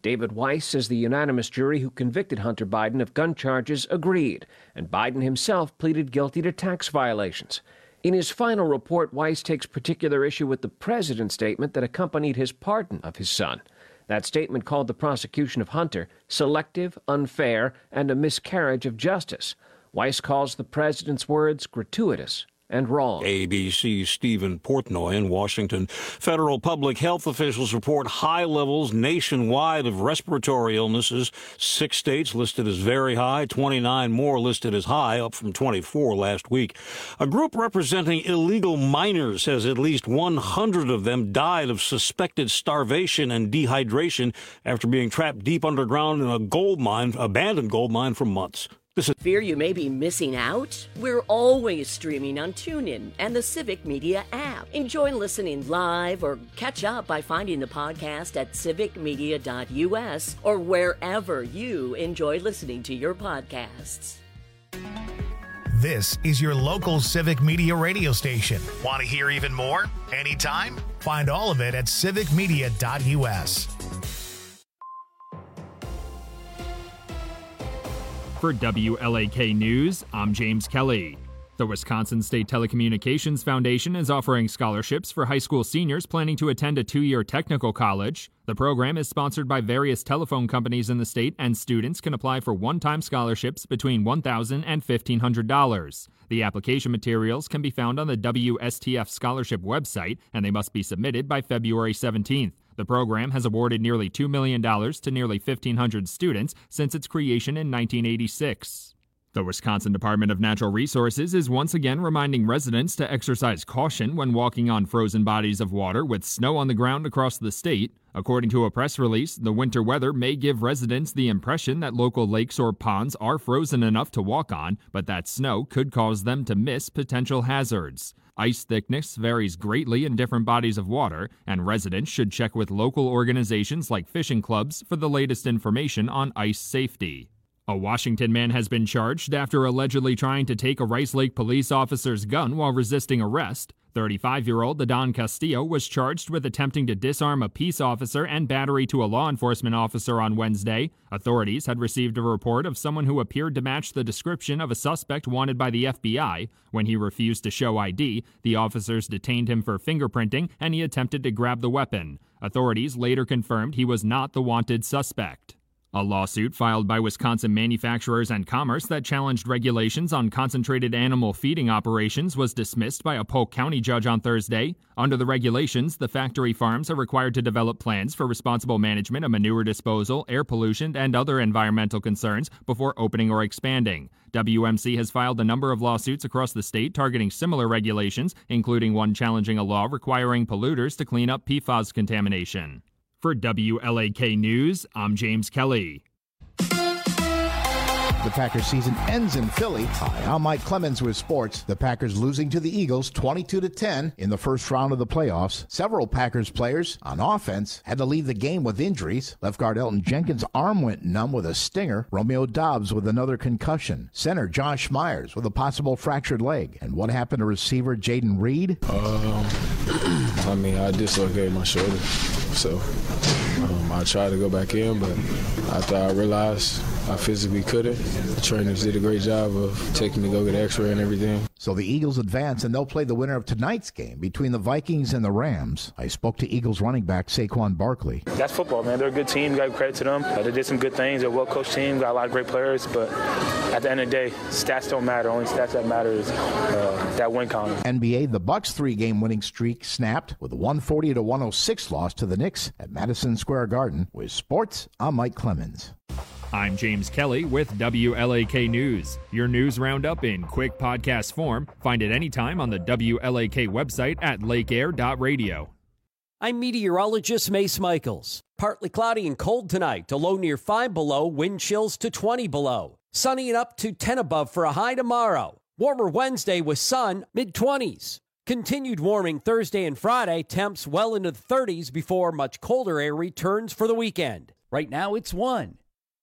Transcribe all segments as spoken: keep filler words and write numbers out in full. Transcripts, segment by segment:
David Weiss says the unanimous jury who convicted Hunter Biden of gun charges agreed, and Biden himself pleaded guilty to tax violations. In his final report, Weiss takes particular issue with the president's statement that accompanied his pardon of his son. That statement called the prosecution of Hunter selective, unfair, and a miscarriage of justice. Weiss calls the president's words gratuitous and wrong. A B C's Stephen Portnoy in Washington. Federal public health officials report high levels nationwide of respiratory illnesses. Six states listed as very high, twenty-nine more listed as high, up from twenty-four last week. A group representing illegal miners says at least one hundred of them died of suspected starvation and dehydration after being trapped deep underground in a gold mine, abandoned gold mine for months. This is Fear you may be missing out? We're always streaming on TuneIn and the Civic Media app. Enjoy listening live or catch up by finding the podcast at civic media dot u s or wherever you enjoy listening to your podcasts. This is your local Civic Media radio station. Want to hear even more? Anytime? Find all of it at civic media dot u s. For W L A K News, I'm James Kelly. The Wisconsin State Telecommunications Foundation is offering scholarships for high school seniors planning to attend a two-year technical college. The program is sponsored by various telephone companies in the state, and students can apply for one-time scholarships between one thousand dollars and fifteen hundred dollars. The application materials can be found on the W S T F scholarship website, and they must be submitted by February seventeenth. The program has awarded nearly two million dollars to nearly fifteen hundred students since its creation in nineteen eighty-six. The Wisconsin Department of Natural Resources is once again reminding residents to exercise caution when walking on frozen bodies of water with snow on the ground across the state. According to a press release, the winter weather may give residents the impression that local lakes or ponds are frozen enough to walk on, but that snow could cause them to miss potential hazards. Ice thickness varies greatly in different bodies of water, and residents should check with local organizations like fishing clubs for the latest information on ice safety. A Washington man has been charged after allegedly trying to take a Rice Lake police officer's gun while resisting arrest. thirty-five-year-old Adon Castillo was charged with attempting to disarm a peace officer and battery to a law enforcement officer on Wednesday. Authorities had received a report of someone who appeared to match the description of a suspect wanted by the F B I. When he refused to show I D, the officers detained him for fingerprinting, and he attempted to grab the weapon. Authorities later confirmed he was not the wanted suspect. A lawsuit filed by Wisconsin Manufacturers and Commerce that challenged regulations on concentrated animal feeding operations was dismissed by a Polk County judge on Thursday. Under the regulations, the factory farms are required to develop plans for responsible management of manure disposal, air pollution, and other environmental concerns before opening or expanding. W M C has filed a number of lawsuits across the state targeting similar regulations, including one challenging a law requiring polluters to clean up P FAS contamination. For W L A K News, I'm James Kelly. The Packers season ends in Philly. Hi, I'm Mike Clemens with sports. The Packers losing to the Eagles twenty-two to ten in the first round of the playoffs. Several Packers players on offense had to leave the game with injuries. Left guard Elton Jenkins' arm went numb with a stinger. Romeo Doubs with another concussion. Center Josh Myers with a possible fractured leg. And what happened to receiver Jaden Reed? Um, I mean, I dislocated my shoulder, so um, I tried to go back in, but after I realized I physically couldn't, the trainers did a great job of taking me to go get an x-ray and everything. So the Eagles advance, and they'll play the winner of tonight's game between the Vikings and the Rams. I spoke to Eagles running back Saquon Barkley. That's football, man. They're a good team. Got credit to them. Uh, they did some good things. They're a well-coached team. Got a lot of great players. But at the end of the day, stats don't matter. Only stats that matter is uh, that win column. N B A, the Bucks' three-game winning streak snapped with a one forty to one oh six loss to the Knicks at Madison Square Garden. With sports, I'm Mike Clemens. I'm James Kelly with W L A K News. Your news roundup in quick podcast form. Find it anytime on the W L A K website at lake air dot radio. I'm meteorologist Mace Michaels. Partly cloudy and cold tonight. A low near five below, wind chills to twenty below. Sunny and up to ten above for a high tomorrow. Warmer Wednesday with sun, mid-twenties. Continued warming Thursday and Friday, temps well into the thirties before much colder air returns for the weekend. Right now it's one.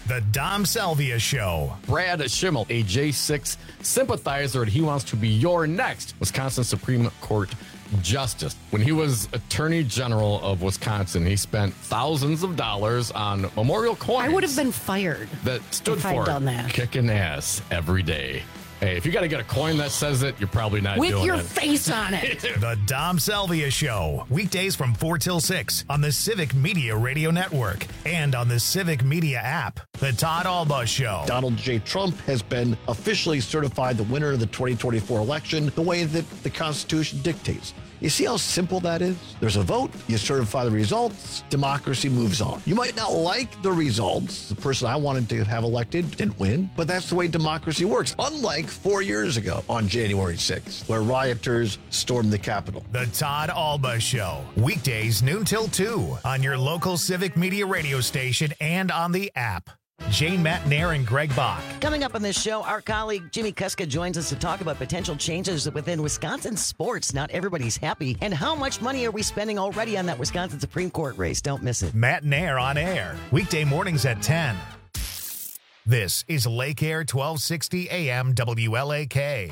The Dom Salvia Show. Brad Schimmel, a J six sympathizer, and he wants to be your next Wisconsin Supreme Court justice. When he was Attorney General of Wisconsin, he spent thousands of dollars on memorial coins. I would have been fired that stood if for I'd done that. Kicking ass every day. Hey, if you got to get a coin that says it, you're probably not With doing it. your face on it. The Dom Salvia Show. Weekdays from four till six on the Civic Media Radio Network and on the Civic Media app. The Todd Alba Show. Donald J. Trump has been officially certified the winner of the twenty twenty-four election the way that the Constitution dictates. You see how simple that is? There's a vote, you certify the results, democracy moves on. You might not like the results. The person I wanted to have elected didn't win, but that's the way democracy works. Unlike four years ago on January sixth, where rioters stormed the Capitol. The Todd Alba Show. Weekdays noon till two on your local Civic Media radio station and on the app. Jane Matnair and Greg Bach. Coming up on this show, our colleague Jimmy Kuska joins us to talk about potential changes within Wisconsin sports. Not everybody's happy. And how much money are we spending already on that Wisconsin Supreme Court race? Don't miss it. Matnair on air. Weekday mornings at ten. This is Lake Air twelve sixty A M W L A K.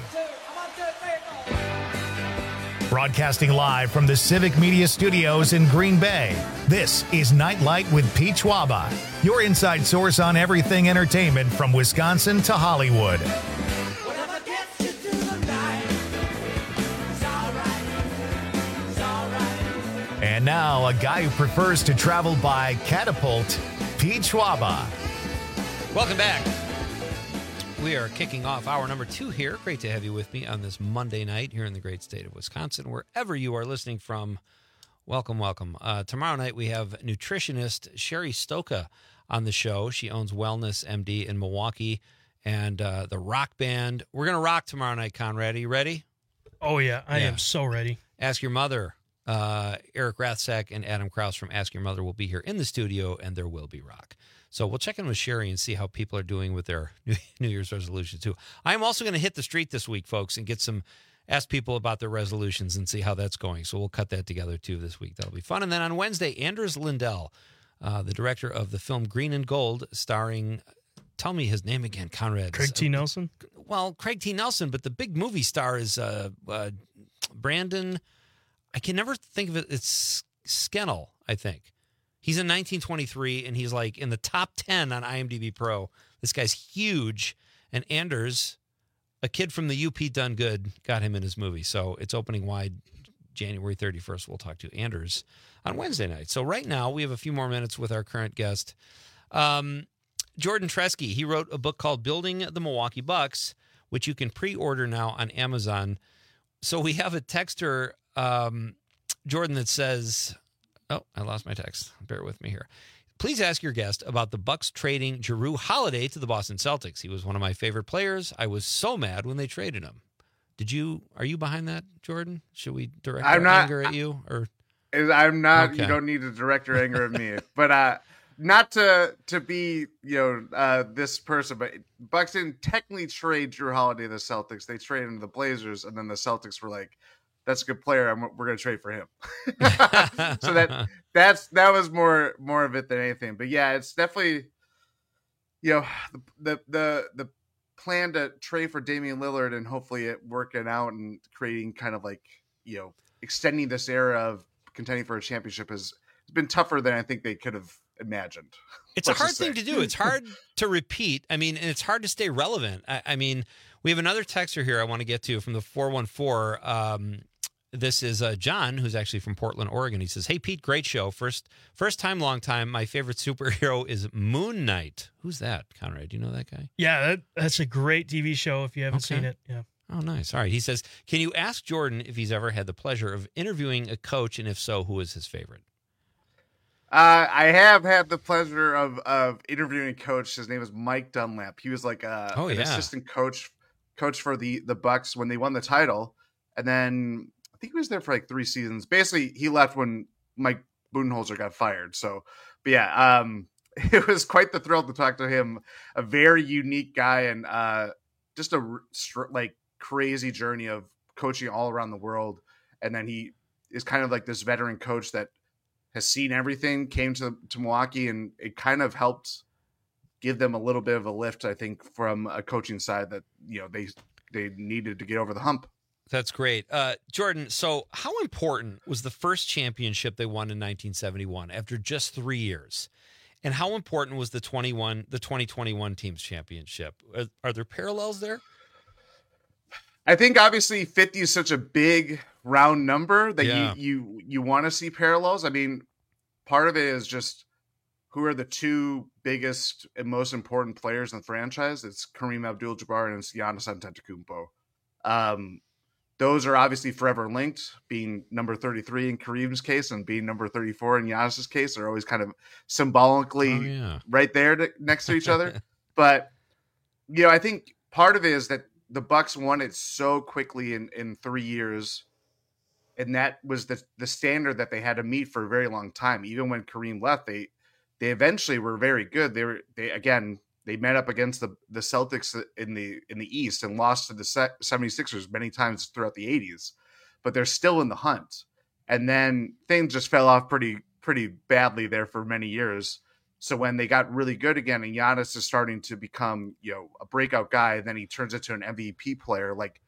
Broadcasting live from the Civic Media Studios in Green Bay, this is Nightlight with Pete Schwaba, your inside source on everything entertainment from Wisconsin to Hollywood. And now, a guy who prefers to travel by catapult, Pete Schwaba. Welcome back. We are kicking off hour number two here. Great to have you with me on this Monday night here in the great state of Wisconsin. Wherever you are listening from, welcome, welcome. Uh, tomorrow night we have nutritionist Sherry Stoka on the show. She owns Wellness M D in Milwaukee and uh, the rock band. We're going to rock tomorrow night, Conrad. Are you ready? Oh, yeah. I Yeah. am so ready. Ask Your Mother. Uh, Eric Rathsack and Adam Krause from Ask Your Mother will be here in the studio, and there will be rock. So we'll check in with Sherry and see how people are doing with their New Year's resolutions, too. I'm also going to hit the street this week, folks, and get some, ask people about their resolutions and see how that's going. So we'll cut that together, too, this week. That'll be fun. And then on Wednesday, Anders Lindell, uh, the director of the film Green and Gold, starring, tell me his name again, Conrad. Craig T. Nelson? Well, Craig T. Nelson, but the big movie star is uh, uh, Brandon, I can never think of it, it's Scannell, I think. He's in nineteen twenty-three, and he's like in the top ten on IMDb Pro. This guy's huge. And Anders, a kid from the U P done good, got him in his movie. So it's opening wide January thirty-first. We'll talk to Anders on Wednesday night. So right now, we have a few more minutes with our current guest. Um, Jordan Treske, he wrote a book called Building the Milwaukee Bucks, which you can pre-order now on Amazon. So we have a texter, um, Jordan, that says... Oh, I lost my text. Bear with me here. Please ask your guest about the Bucks trading Jrue Holiday to the Boston Celtics. He was one of my favorite players. I was so mad when they traded him. Did you? Are you behind that, Jordan? Should we direct I'm our not, anger at you? Or I'm not. Okay. You don't need to direct your anger at me. But uh, not to to be you know uh, this person, but Bucks didn't technically trade Jrue Holiday to the Celtics. They traded him to the Blazers, and then the Celtics were like, that's a good player. I'm, we're going to trade for him. So that that's that was more more of it than anything. But yeah, it's definitely, you know, the the the, the plan to trade for Damian Lillard and hopefully it working out and creating kind of like, you know, extending this era of contending for a championship has been tougher than I think they could have imagined. It's a hard thing to do. It's hard to repeat. I mean, and it's hard to stay relevant. I, I mean, we have another texter here I want to get to from the four one four. Um, This is uh, John, who's actually from Portland, Oregon. He says, "Hey, Pete, great show. First first time, long time. My favorite superhero is Moon Knight." Who's that, Conrad? Do you know that guy? Yeah, that, that's a great T V show if you haven't Okay. seen it. Yeah. Oh, nice. All right. He says, "Can you ask Jordan if he's ever had the pleasure of interviewing a coach, and if so, who is his favorite?" Uh, I have had the pleasure of of interviewing a coach. His name is Mike Dunlap. He was like a, Oh, an yeah. assistant coach coach for the the Bucks when they won the title, and then I think he was there for like three seasons. Basically, he left when Mike Budenholzer got fired. So, but yeah, um, it was quite the thrill to talk to him. A very unique guy and uh, just a str- like crazy journey of coaching all around the world. And then he is kind of like this veteran coach that has seen everything, came to, to Milwaukee, and it kind of helped give them a little bit of a lift, I think, from a coaching side that, you know, they they needed to get over the hump. That's great. Uh, Jordan, so how important was the first championship they won in nineteen seventy-one after just three years? And how important was the twenty-one, the twenty twenty-one team's championship? Are, are there parallels there? I think obviously fifty is such a big round number that Yeah. you you you want to see parallels. I mean, part of it is just who are the two biggest and most important players in the franchise? It's Kareem Abdul-Jabbar and it's Giannis Antetokounmpo. Um, those are obviously forever linked. Being number thirty-three in Kareem's case and being number thirty-four in Giannis's case are always kind of symbolically Oh, yeah. right there to, next to each other. But you know, I think part of it is that the Bucks won it so quickly in, in three years. And that was the the standard that they had to meet for a very long time. Even when Kareem left, they they eventually were very good. They were they again they met up against the, the Celtics in the in the East and lost to the seventy-sixers many times throughout the eighties. But they're still in the hunt. And then things just fell off pretty pretty badly there for many years. So when they got really good again and Giannis is starting to become, you know, a breakout guy, and then he turns into an M V P player, like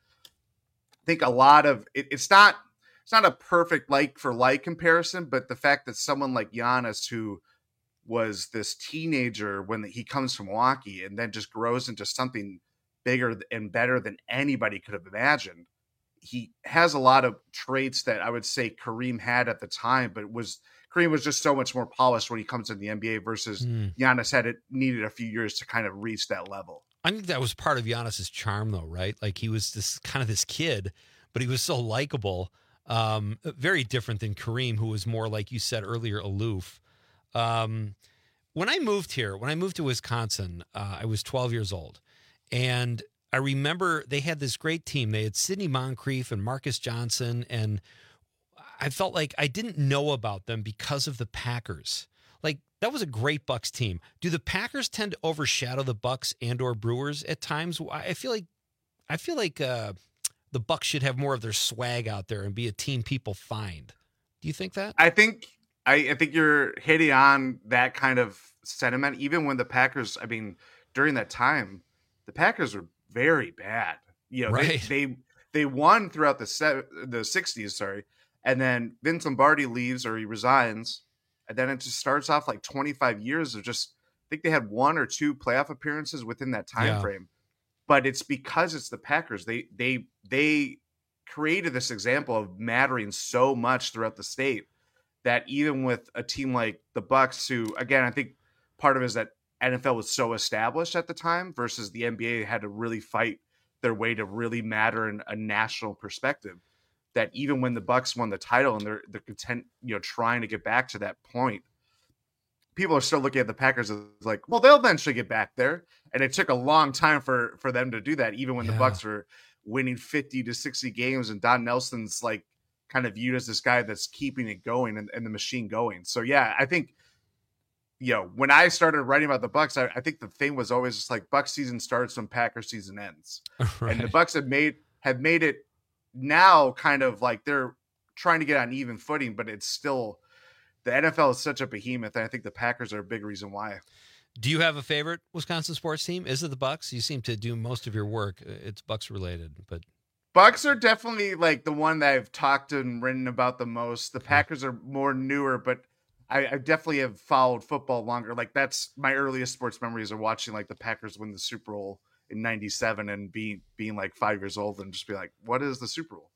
I think a lot of it, it's not it's not a perfect like for like comparison, but the fact that someone like Giannis, who was this teenager when he comes from Milwaukee and then just grows into something bigger and better than anybody could have imagined. He has a lot of traits that I would say Kareem had at the time, but was Kareem was just so much more polished when he comes to the N B A versus Mm. Giannis had it needed a few years to kind of reach that level. I think that was part of Giannis's charm, though, right? Like he was this kind of this kid, but he was so likable. Um, very different than Kareem, who was more, like you said earlier, aloof. Um, when I moved here, when I moved to Wisconsin, uh, I was twelve years old, and I remember they had this great team. They had Sidney Moncrief and Marcus Johnson, and I felt like I didn't know about them because of the Packers. Like that was a great Bucks team. Do the Packers tend to overshadow the Bucks and or Brewers at times? I feel like I feel like uh, the Bucks should have more of their swag out there and be a team people find. Do you think that? I think I, I think you're hitting on that kind of sentiment. Even when the Packers, I mean, during that time, the Packers were very bad. You know, Right. they, they they won throughout the se- the sixties, sorry, and then Vince Lombardi leaves or he resigns, and then it just starts off like twenty-five years of just. I think they had one or two playoff appearances within that time Yeah. frame, but it's because it's the Packers. They they they created this example of mattering so much throughout the state that even with a team like the Bucks, who again I think part of it is that N F L was so established at the time versus the N B A had to really fight their way to really matter in a national perspective. That even when the Bucks won the title and they're they're content, you know, trying to get back to that point, people are still looking at the Packers as like, well, they'll eventually get back there. And it took a long time for for them to do that, even when the Yeah. Bucks were winning fifty to sixty games and Don Nelson's like kind of viewed as this guy that's keeping it going and, and the machine going. So yeah, I think, you know, when I started writing about the Bucks, I, I think the thing was always just like Bucks season starts when Packers season ends. Right. And the Bucks have made have made it now kind of like they're trying to get on even footing, but it's still the N F L is such a behemoth, and I think the Packers are a big reason why. Do you have a favorite Wisconsin sports team? Is it the Bucks? You seem to do most of your work. It's Bucks related, but Bucks are definitely like the one that I've talked and written about the most. The Packers are more newer, but I, I definitely have followed football longer. Like that's my earliest sports memories of watching like the Packers win the Super Bowl in ninety-seven and being being like five years old and just be like, what is the Super Bowl?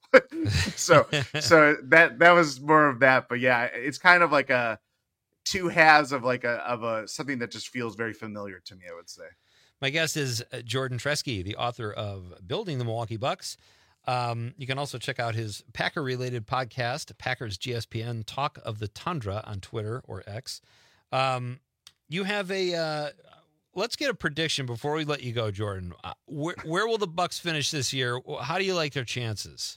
so so that that was more of that. But yeah, it's kind of like a two halves of like a of a something that just feels very familiar to me, I would say. my guest is uh, Jordan Tresky, the author of Building the Milwaukee Bucks. Um, you can also check out his Packer-related podcast, Packers G S P N, Talk of the Tundra on Twitter or X. Um, you have a uh, let's get a prediction before we let you go, Jordan. Uh, where, where will the Bucks finish this year? How do you like their chances?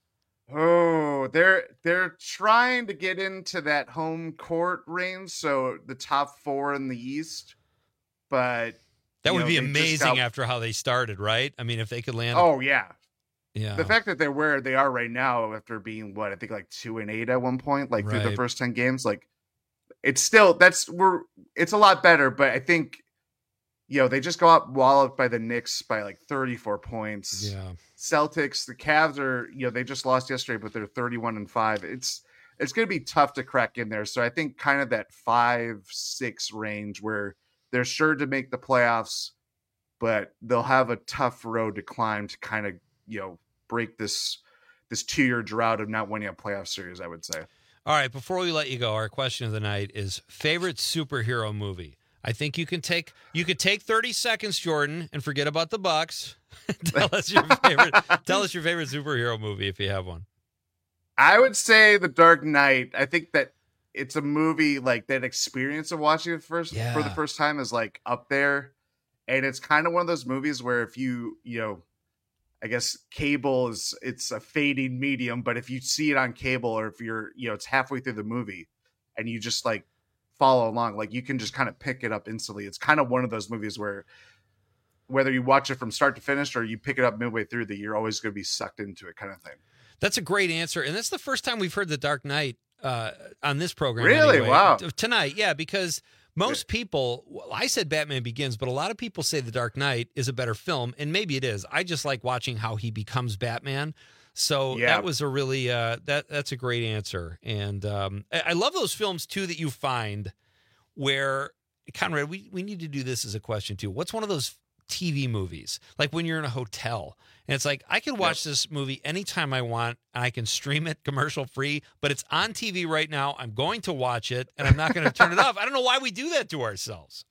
Oh, they're they're trying to get into that home court range, so the top four in the East. But That you would know, be they just amazing got- after how they started, right? I mean, if they could land. Oh yeah, yeah. the fact that they're where they are right now after being what I think like two and eight at one point, like through the Right. first ten games, like it's still that's we're it's a lot better, but I think you know, they just got walloped by the Knicks by like thirty-four points. Yeah. Celtics, the Cavs are, you know, they just lost yesterday, but they're thirty-one and five. It's, it's going to be tough to crack in there. So I think kind of that five, six range where they're sure to make the playoffs, but they'll have a tough road to climb to kind of, you know, break this, this two year drought of not winning a playoff series, I would say. All right. Before we let you go, our question of the night is favorite superhero movie. I think you can take, you could take thirty seconds, Jordan, and forget about the Bucks. tell us your favorite, tell us your favorite superhero movie if you have one. I would say The Dark Knight. I think that it's a movie like that experience of watching it first Yeah. for the first time is like up there. And it's kind of one of those movies where if you, you know, I guess cable is, it's a fading medium, but if you see it on cable or if you're, you know, it's halfway through the movie and you just like follow along, like you can just kind of pick it up instantly. It's kind of one of those movies where whether you watch it from start to finish or you pick it up midway through, that you're always going to be sucked into it kind of thing. That's a great answer. And that's the first time we've heard The Dark Knight uh, on this program. Really? Anyway. Wow. Tonight. Yeah. Because most people, well, I said Batman Begins, but a lot of people say The Dark Knight is a better film. And maybe it is. I just like watching how he becomes Batman. So Yeah. that was a really, uh, that that's a great answer. And um, I, I love those films too, that you find where, Conrad, we, we need to do this as a question too. What's one of those T V movies, like when you're in a hotel and it's like, I can watch yep. this movie anytime I want and I can stream it commercial free, but it's on T V right now. I'm going to watch it and I'm not going to turn it off. I don't know why we do that to ourselves.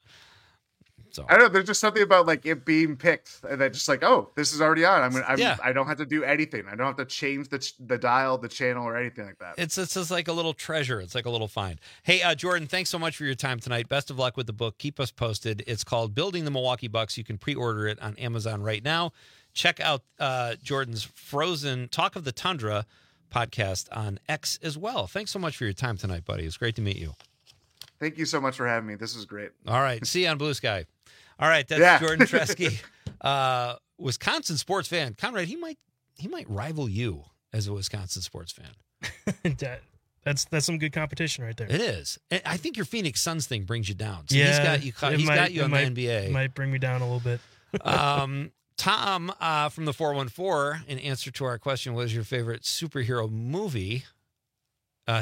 So I don't know. There's just something about like it being picked and then just like, oh, this is already on. I'm, gonna, I'm Yeah. I don't have to do anything. I don't have to change the the dial, the channel, or anything like that. It's it's just like a little treasure. It's like a little find. Hey, uh, Jordan, thanks so much for your time tonight. Best of luck with the book. Keep us posted. It's called Building the Milwaukee Bucks. You can pre-order it on Amazon right now. Check out uh, Jordan's Frozen Talk of the Tundra podcast on X as well. Thanks so much for your time tonight, buddy. It's great to meet you. Thank you so much for having me. This was great. All right. See you on Blue Sky. All right, that's Yeah. Jordan Tresky, uh, Wisconsin sports fan. Conrad, he might he might rival you as a Wisconsin sports fan. that, that's that's some good competition right there. It is. And I think your Phoenix Suns thing brings you down. So yeah, he's got you. it He's might- got you it on might- the N B A. Might bring me down a little bit. um, Tom uh, from the four one four, in answer to our question, what is your favorite superhero movie? Uh,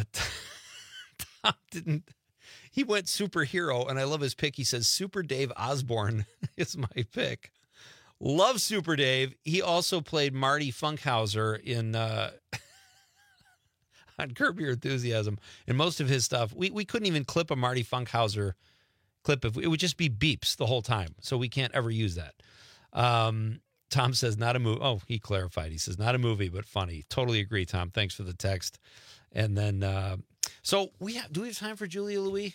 Tom didn't. He went superhero, and I love his pick. He says Super Dave Osborne is my pick. Love Super Dave. He also played Marty Funkhauser in uh, on Curb Your Enthusiasm. And most of his stuff, we, we couldn't even clip a Marty Funkhauser clip. If, it would just be beeps the whole time, so we can't ever use that. Um, Tom says not a movie. Oh, he clarified. He says not a movie, but funny. Totally agree, Tom. Thanks for the text. And then, uh, so we have, do we have time for Julia Louis?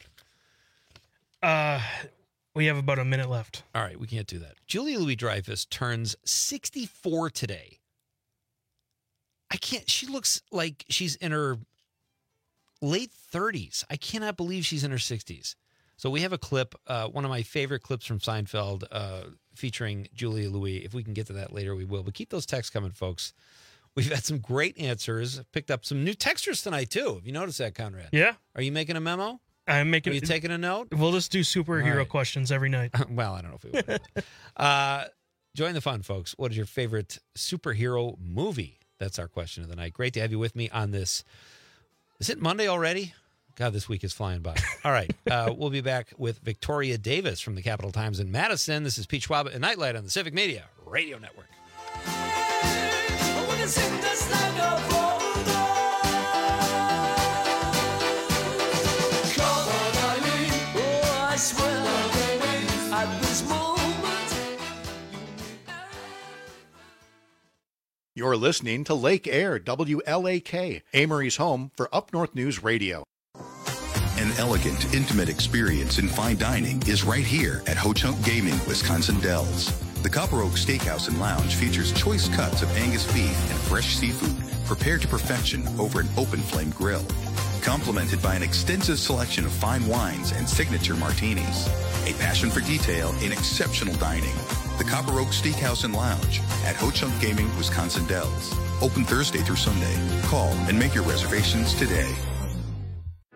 Uh, we have about a minute left. All right, we can't do that. Julia Louis-Dreyfus turns sixty-four today. I can't, she looks like she's in her late thirties. I cannot believe she's in her sixties. So we have a clip, uh, one of my favorite clips from Seinfeld, uh, featuring Julia Louis. If we can get to that later, we will. But keep those texts coming, folks. We've had some great answers. Picked up some new textures tonight, too. Have you noticed that, Conrad? Yeah. Are you making a memo? I'm making. Are you taking a note? We'll just do superhero All right. questions every night. Well, I don't know if we would. uh, join the fun, folks. What is your favorite superhero movie? That's our question of the night. Great to have you with me on this. Is it Monday already? God, this week is flying by. All right. Uh, we'll be back with Victoria Davis from the Capital Times in Madison. This is Pete Schwab and Nightlight on the Civic Media Radio Network. You're listening to Lake Air, W L A K, Amory's home for Up North News Radio. An elegant, intimate experience in fine dining is right here at Ho Chunk Gaming, Wisconsin Dells. The Copper Oak Steakhouse and Lounge features choice cuts of Angus beef and fresh seafood prepared to perfection over an open flame grill, complemented by an extensive selection of fine wines and signature martinis. A passion for detail in exceptional dining. The Copper Oak Steakhouse and Lounge at Ho Chunk Gaming, Wisconsin Dells. Open Thursday through Sunday. Call and make your reservations today.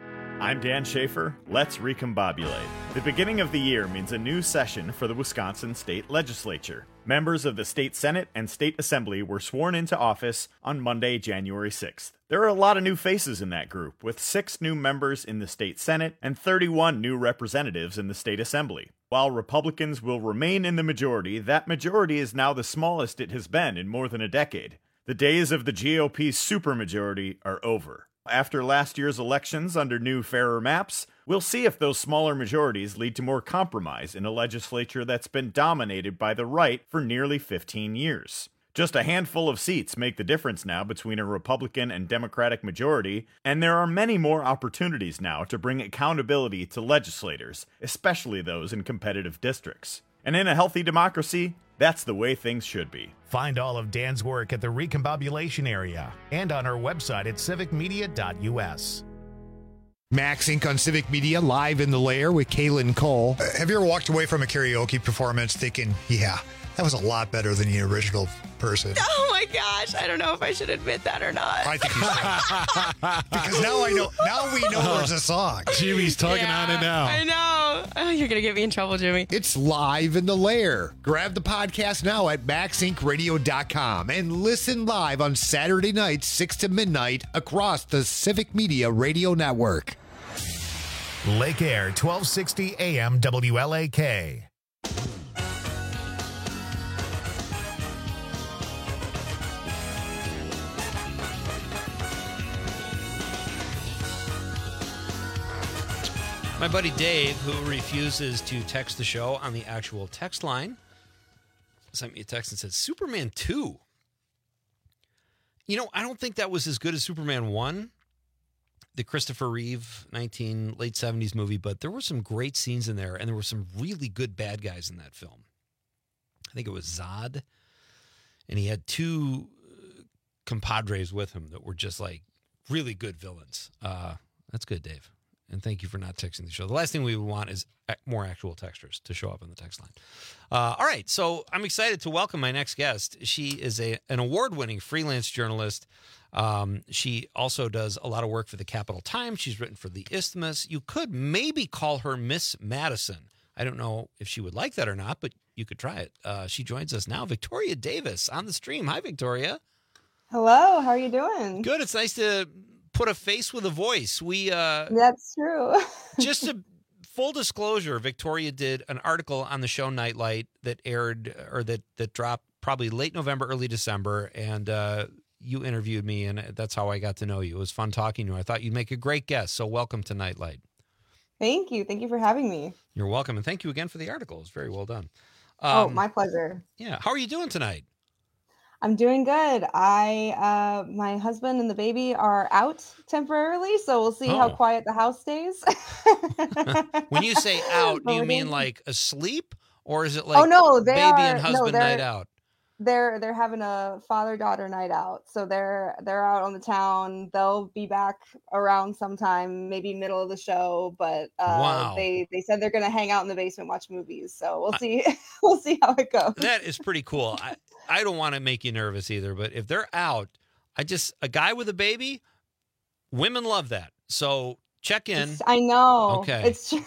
I'm Dan Schaefer. Let's recombobulate. The beginning of the year means a new session for the Wisconsin State Legislature. Members of the State Senate and State Assembly were sworn into office on Monday, January sixth. There are a lot of new faces in that group, with six new members in the State Senate and thirty-one new representatives in the State Assembly. While Republicans will remain in the majority, that majority is now the smallest it has been in more than a decade. The days of the G O P's supermajority are over. After last year's elections under new, fairer maps, we'll see if those smaller majorities lead to more compromise in a legislature that's been dominated by the right for nearly fifteen years. Just a handful of seats make the difference now between a Republican and Democratic majority, and there are many more opportunities now to bring accountability to legislators, especially those in competitive districts. And in a healthy democracy, that's the way things should be. Find all of Dan's work at the Recombobulation Area and on our website at civic media dot u s. Max Incorporated on Civic Media, live in the lair with Kaylin Cole. Uh, have you ever walked away from a karaoke performance thinking, yeah, that was a lot better than the original person? Oh my gosh, I don't know if I should admit that or not. I think you should. Because now I know. Now we know there's a song. Jimmy's tugging Yeah, on it now. I know. Oh, you're going to get me in trouble, Jimmy. It's live in the lair. Grab the podcast now at max inc radio dot com and listen live on Saturday nights, six to midnight, across the Civic Media Radio Network. Lake Air, twelve sixty A M W L A K. My buddy Dave, who refuses to text the show on the actual text line, sent me a text and said, Superman two. You know, I don't think that was as good as Superman one, the Christopher Reeve nineteen late seventies movie, but there were some great scenes in there, and there were some really good bad guys in that film. I think it was Zod, and he had two compadres with him that were just like really good villains. Uh, that's good, Dave. And thank you for not texting the show. The last thing we would want is more actual texters to show up on the text line. Uh, all right, so I'm excited to welcome my next guest. She is a an award-winning freelance journalist. Um, she also does a lot of work for the Capital Times. She's written for the Isthmus. You could maybe call her Miss Madison. I don't know if she would like that or not, but you could try it. Uh, she joins us now, Victoria Davis, on the stream. Hi, Victoria. Hello, how are you doing? Good. It's nice to put a face with a voice. We uh, That's true. just a full disclosure, Victoria did an article on the show Nightlight that aired or that that dropped probably late November, early December, and uh, you interviewed me, and that's how I got to know you. It was fun talking to you. I thought you'd make a great guest, so welcome to Nightlight. Thank you. Thank you for having me. You're welcome, and thank you again for the article. It was very well done. oh, Um, my pleasure. Yeah. How are you doing tonight? I'm doing good. I, uh, my husband and the baby are out temporarily, so we'll see how Oh. quiet the house stays. When you say out, do But you we're mean doing- like asleep, or is it like oh no, they baby are and no, husband they're, night out? They're they're having a father-daughter night out, so they're they're out on the town. They'll be back around sometime, maybe middle of the show. But uh, Wow. they they said they're gonna hang out in the basement, watch movies. So we'll see we'll see how it goes. That is pretty cool. I, I don't want to make you nervous either, but if they're out, I just, a guy with a baby, women love that. So check in. It's- I know. Okay. It's true.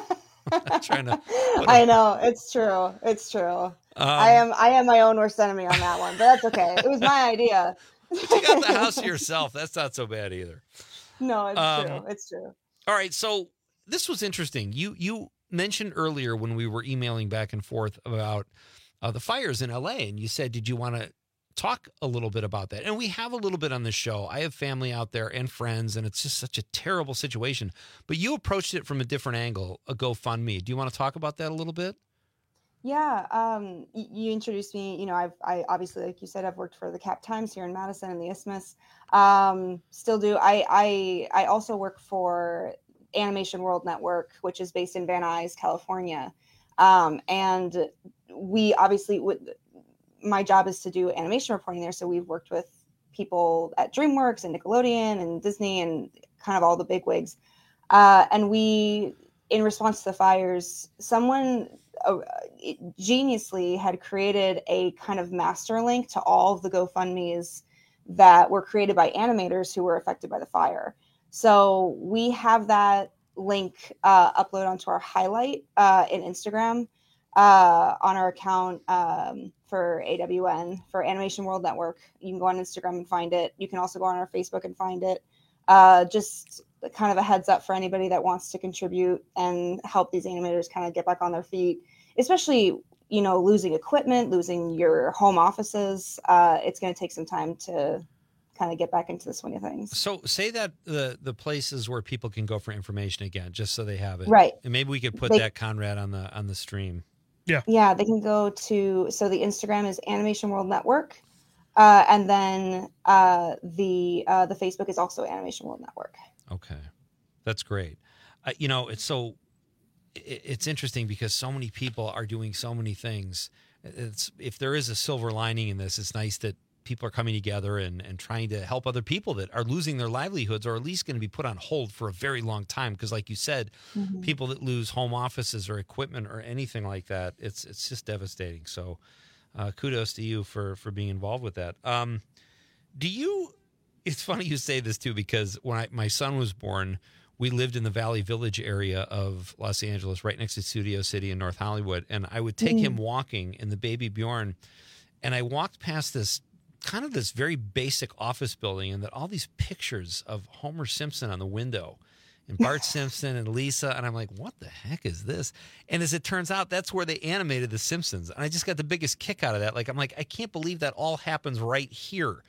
I'm trying to. I know. It's true. It's true. I am I am my own worst enemy on that one, but that's okay. It was my idea. You got the house to yourself. That's not so bad either. No, it's Um, true. It's true. All right. So this was interesting. You you mentioned earlier when we were emailing back and forth about uh, the fires in L A, and you said, did you want to talk a little bit about that? And we have a little bit on this show. I have family out there and friends, and it's just such a terrible situation. But you approached it from a different angle, a GoFundMe. Do you want to talk about that a little bit? Yeah, um, y- you introduced me. You know, I've I obviously, like you said, I've worked for the Cap Times here in Madison and the Isthmus. Um, still do. I I I also work for Animation World Network, which is based in Van Nuys, California. Um, and we obviously would. My job is to do animation reporting there, so we've worked with people at DreamWorks and Nickelodeon and Disney and kind of all the big wigs. Uh, and we, in response to the fires, someone uh, geniusly had created a kind of master link to all of the GoFundMes that were created by animators who were affected by the fire. So we have that link uh, upload onto our highlight uh, in Instagram uh, on our account um, for A W N, for Animation World Network. You can go on Instagram and find it. You can also go on our Facebook and find it. Uh, just kind of a heads up for anybody that wants to contribute and help these animators kind of get back on their feet, especially, you know, losing equipment, losing your home offices. Uh, it's going to take some time to kind of get back into the swing of things. So say that the the places where people can go for information again, just so they have it. Right. And maybe we could put They- that, Conrad, on the on the stream. Yeah. Yeah, they can go to, so the Instagram is Animation World Network. Uh, and then uh, the uh, the Facebook is also Animation World Network. Okay. That's great. Uh, you know, it's so it, it's interesting because so many people are doing so many things. It's if there is a silver lining in this, it's nice that people are coming together and, and trying to help other people that are losing their livelihoods or at least going to be put on hold for a very long time. Because like you said, Mhm. people that lose home offices or equipment or anything like that, it's it's just devastating. So uh, kudos to you for, for being involved with that. Um, do you, it's funny you say this too, because when I, my son was born, we lived in the Valley Village area of Los Angeles, right next to Studio City in North Hollywood. And I would take Mhm. him walking in the baby Bjorn, and I walked past this kind of this very basic office building, and that all these pictures of Homer Simpson on the window and Bart Simpson and Lisa. And I'm like, what the heck is this? And as it turns out, that's where they animated The Simpsons. And I just got the biggest kick out of that. Like, I'm like, I can't believe that all happens right here.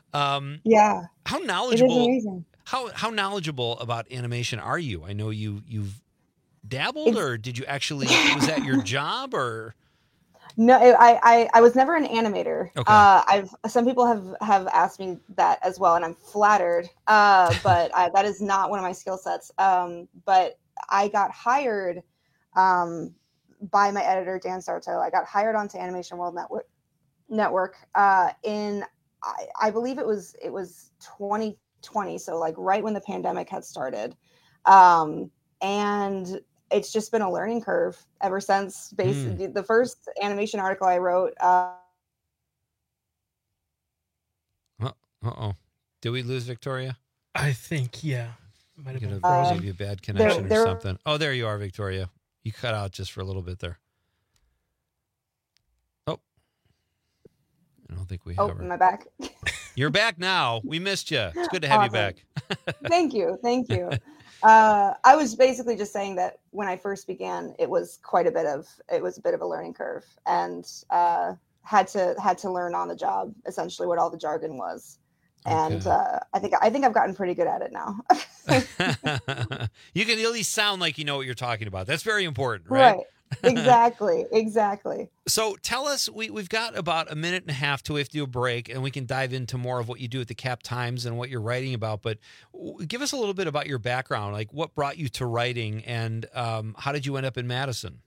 Um, Yeah. how It is knowledgeable, amazing. how, how knowledgeable about animation are you? I know you, you've dabbled, It's- or did you actually, was that your job, or? No, I, I, I was never an animator. Okay. Uh, I've some people have, have asked me that as well, and I'm flattered. Uh, but I, that is not one of my skill sets. Um, but I got hired um, by my editor Dan Sarto. I got hired onto Animation World Network Network uh, in I, I believe it was it was twenty twenty, so like right when the pandemic had started, um, and it's just been a learning curve ever since. Basically, mm. the first animation article I wrote. Uh oh, did we lose Victoria? I think yeah. Might have been uh, frozen. maybe a bad connection there, or there, something. Oh, there you are, Victoria. You cut out just for a little bit there. Oh, I don't think we have oh, her. am I back? You're back now. We missed you. It's good to have Awesome. you back. Thank you, thank you. Uh, I was basically just saying that when I first began, it was quite a bit of it was a bit of a learning curve, and uh, had to had to learn on the job essentially what all the jargon was. And Okay. uh, I think I think I've gotten pretty good at it now. You can at least sound like you know what you're talking about. That's very important, right? Right. Exactly. Exactly. So tell us, we, we've got about a minute and a half till we have to do a break, and we can dive into more of what you do at the Cap Times and what you're writing about. But w- give us a little bit about your background, like what brought you to writing, and um, how did you end up in Madison?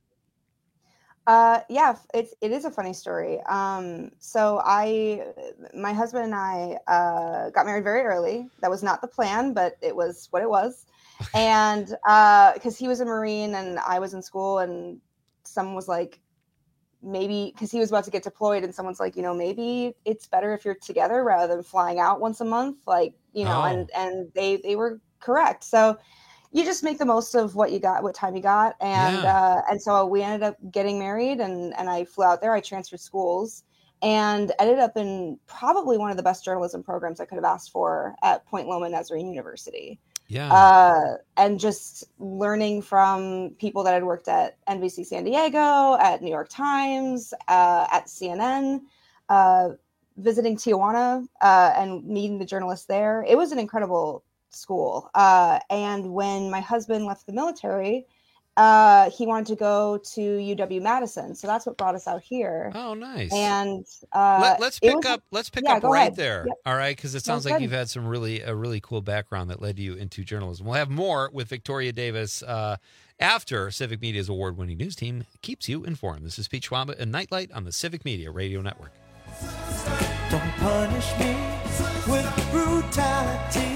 Uh, yeah, it's it is a funny story. Um, so I, my husband and I uh, got married very early. That was not the plan, but it was what it was. And because uh, he was a Marine and I was in school, and someone was like, maybe because he was about to get deployed, and someone's like, you know, maybe it's better if you're together rather than flying out once a month, like you know, Oh. and and they they were correct. So you just make the most of what you got, what time you got. And, Yeah. uh, and so we ended up getting married, and, and I flew out there, I transferred schools, and ended up in probably one of the best journalism programs I could have asked for at Point Loma Nazarene University. Yeah. Uh, and just learning from people that had worked at N B C San Diego, at New York Times, uh, at C N N, uh, visiting Tijuana, uh, and meeting the journalists there. It was an incredible school. Uh, and when my husband left the military, uh, he wanted to go to U W Madison. So that's what brought us out here. Oh, nice. And uh, Let, let's it pick was- up. Let's pick yeah, up go right ahead. there. Yep. All right, because it sounds Sounds like good. you've had some really a really cool background that led you into journalism. We'll have more with Victoria Davis uh, after Civic Media's award-winning news team keeps you informed. This is Pete Schwab and Nightlight on the Civic Media Radio Network. Don't punish me with brutality.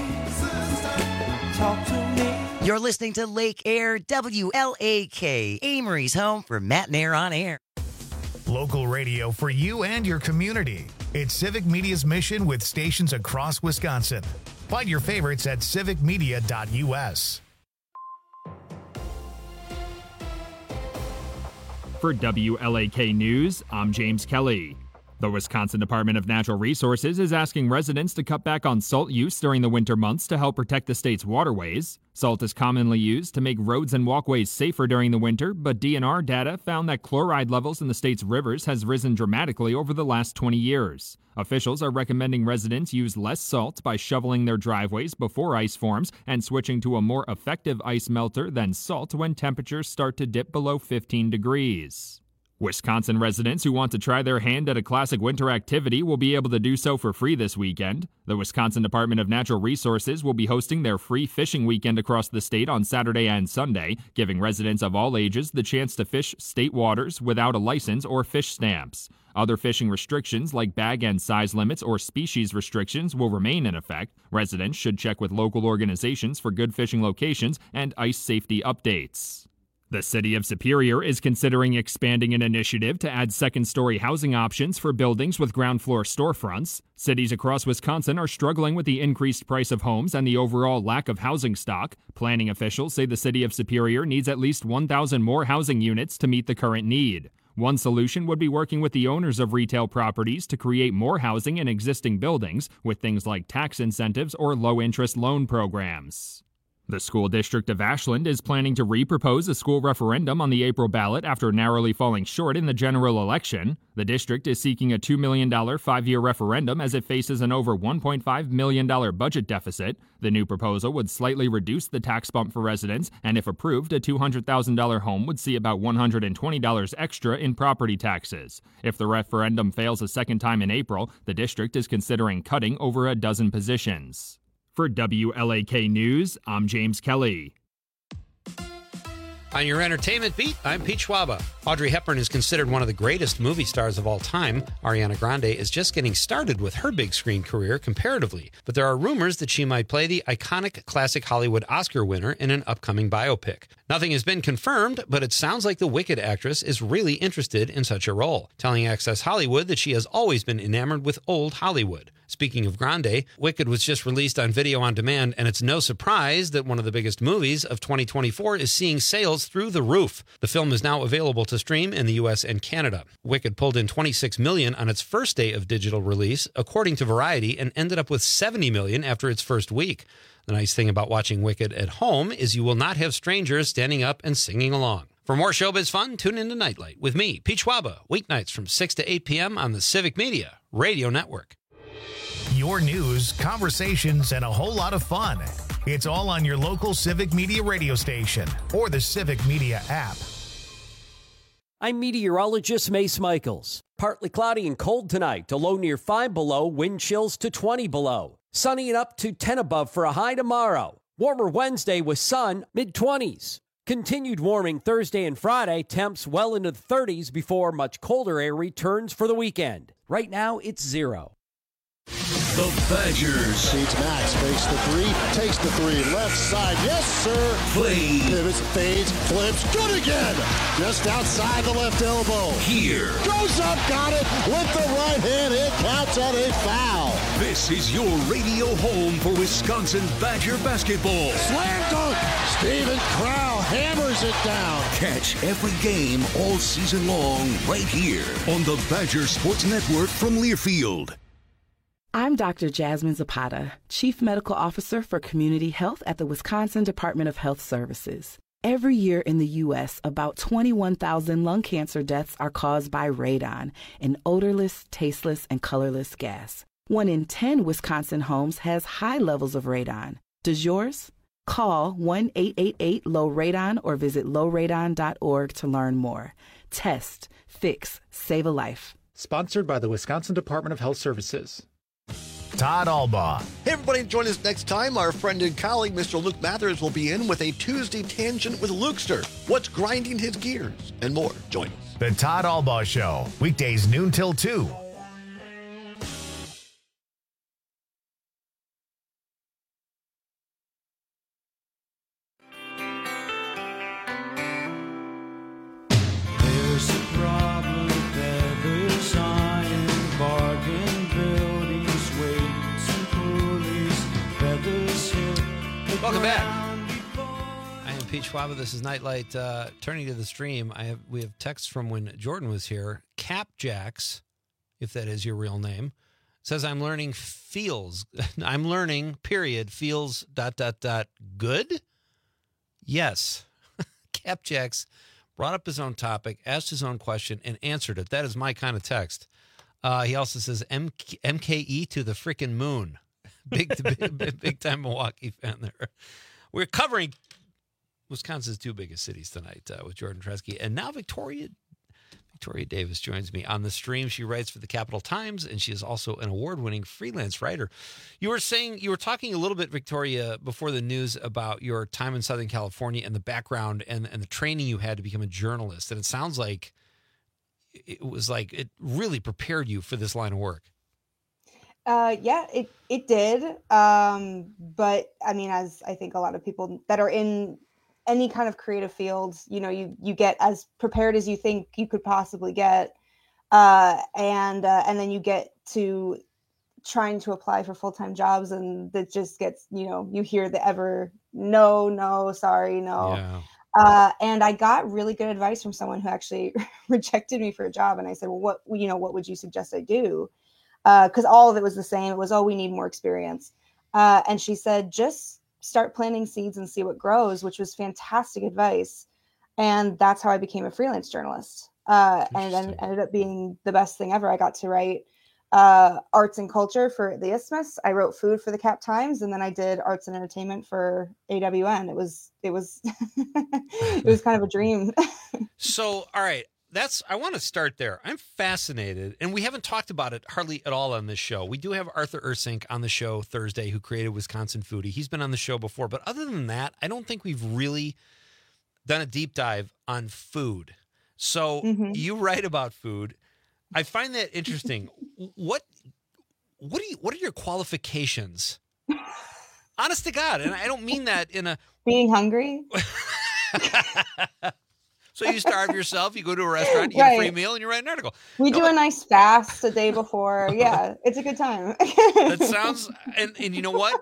Talk to me. You're listening to Lake Air W L A K, Amory's home for Matt and Air on Air. Local radio for you and your community. It's Civic Media's mission with stations across Wisconsin. Find your favorites at civic media dot u s. For W L A K News, I'm James Kelly. The Wisconsin Department of Natural Resources is asking residents to cut back on salt use during the winter months to help protect the state's waterways. Salt is commonly used to make roads and walkways safer during the winter, but D N R data found that chloride levels in the state's rivers has risen dramatically over the last twenty years. Officials are recommending residents use less salt by shoveling their driveways before ice forms and switching to a more effective ice melter than salt when temperatures start to dip below fifteen degrees. Wisconsin residents who want to try their hand at a classic winter activity will be able to do so for free this weekend. The Wisconsin Department of Natural Resources will be hosting their free fishing weekend across the state on Saturday and Sunday, giving residents of all ages the chance to fish state waters without a license or fish stamps. Other fishing restrictions like bag and size limits or species restrictions will remain in effect. Residents should check with local organizations for good fishing locations and ice safety updates. The City of Superior is considering expanding an initiative to add second-story housing options for buildings with ground-floor storefronts. Cities across Wisconsin are struggling with the increased price of homes and the overall lack of housing stock. Planning officials say the City of Superior needs at least one thousand more housing units to meet the current need. One solution would be working with the owners of retail properties to create more housing in existing buildings with things like tax incentives or low-interest loan programs. The school district of Ashland is planning to re-propose a school referendum on the April ballot after narrowly falling short in the general election. The district is seeking a two million dollars five-year referendum as it faces an over one point five million dollars budget deficit. The new proposal would slightly reduce the tax bump for residents, and if approved, a two hundred thousand dollars home would see about one hundred twenty dollars extra in property taxes. If the referendum fails a second time in April, the district is considering cutting over a dozen positions. For W L A K News, I'm James Kelly. On your entertainment beat, I'm Pete Schwaba. Audrey Hepburn is considered one of the greatest movie stars of all time. Ariana Grande is just getting started with her big screen career comparatively, but there are rumors that she might play the iconic classic Hollywood Oscar winner in an upcoming biopic. Nothing has been confirmed, but it sounds like the Wicked actress is really interested in such a role, telling Access Hollywood that she has always been enamored with old Hollywood. Speaking of Grande, Wicked was just released on video on demand, and it's no surprise that one of the biggest movies of twenty twenty-four is seeing sales through the roof. The film is now available to stream in the U S and Canada. Wicked pulled in twenty-six million dollars on its first day of digital release, according to Variety, and ended up with seventy million dollars after its first week. The nice thing about watching Wicked at home is you will not have strangers standing up and singing along. For more showbiz fun, tune in to Nightlight with me, Pete Schwaba, weeknights from six to eight p.m. on the Civic Media Radio Network. Your news, conversations, and a whole lot of fun. It's all on your local Civic Media radio station or the Civic Media app. I'm meteorologist Mace Michaels. Partly cloudy and cold tonight, to low near five below, wind chills to twenty below. Sunny and up to ten above for a high tomorrow. Warmer Wednesday with sun, mid-twenties. Continued warming Thursday and Friday, temps well into the thirties before much colder air returns for the weekend. Right now, it's zero. The Badgers. Seeds Max, fakes the three, takes the three, left side, yes sir. Play. Pivots, fades, flips, good again. Just outside the left elbow. Here. Goes up, got it, with the right hand, it counts at a foul. This is your radio home for Wisconsin Badger basketball. Slam dunk, Steven Crowl hammers it down. Catch every game all season long right here on the Badger Sports Network from Learfield. I'm Doctor Jasmine Zapata, Chief Medical Officer for Community Health at the Wisconsin Department of Health Services. Every year in the U S, about twenty-one thousand lung cancer deaths are caused by radon, an odorless, tasteless, and colorless gas. One in ten Wisconsin homes has high levels of radon. Does yours? Call one eight eight eight low radon or visit low radon dot org to learn more. Test, fix, save a life. Sponsored by the Wisconsin Department of Health Services. Todd Albaugh. Hey, everybody, join us next time. Our friend and colleague, Mister Luke Mathers, will be in with a Tuesday Tangent with Lukester. What's grinding his gears? And more. Join us. The Todd Albaugh Show, weekdays noon till two. There's a problem with feathers on bargain buildings, weights and pulleys, Welcome back. I am Pete Schwaba. This is Nightlight. Uh, turning to the stream, I have we have texts from when Jordan was here. Cap Jacks, if that is your real name, says I'm learning feels. I'm learning. Period. Feels. Dot dot dot. Good. Yes. Cap Jacks brought up his own topic, asked his own question, and answered it. That is my kind of text. Uh, he also says M K E to the freaking moon. Big, big, big time Milwaukee fan there. We're covering Wisconsin's two biggest cities tonight uh, with Jordan Tresky. And now Victoria Victoria Davis joins me on the stream. She writes for the Capital Times, and she is also an award-winning freelance writer. You were saying, you were talking a little bit, Victoria, before the news about your time in Southern California and the background and, and the training you had to become a journalist. And it sounds like it was like it really prepared you for this line of work. Uh, yeah, it, it did. Um, but I mean, as I think a lot of people that are in any kind of creative field, you know, you, you get as prepared as you think you could possibly get. Uh, and, uh, and then you get to trying to apply for full-time jobs, and that just gets, you know, you hear the ever, no, no, sorry, no. Yeah. Uh, and I got really good advice from someone who actually rejected me for a job. And I said, well, what, you know, what would you suggest I do? Because uh, all of it was the same. It was, oh, we need more experience. Uh, and she said, just start planting seeds and see what grows, which was fantastic advice. And that's how I became a freelance journalist. Uh, and then ended up being the best thing ever. I got to write uh, arts and culture for the Isthmus. I wrote food for the Cap Times, and then I did arts and entertainment for A W N. It was, it was, it was kind of a dream. So, all right. That's, I want to start there. I'm fascinated, and we haven't talked about it hardly at all on this show. We do have Arthur Ursink on the show Thursday, who created Wisconsin Foodie. He's been on the show before, but other than that, I don't think we've really done a deep dive on food. So mm-hmm. you write about food. I find that interesting. What, what do you, what are your qualifications? Honest to God, and I don't mean that in a being hungry. So you starve yourself, you go to a restaurant, you right. get a free meal, and you write an article. We no, do a nice fast the day before. Yeah, it's a good time. That sounds, and, and you know what?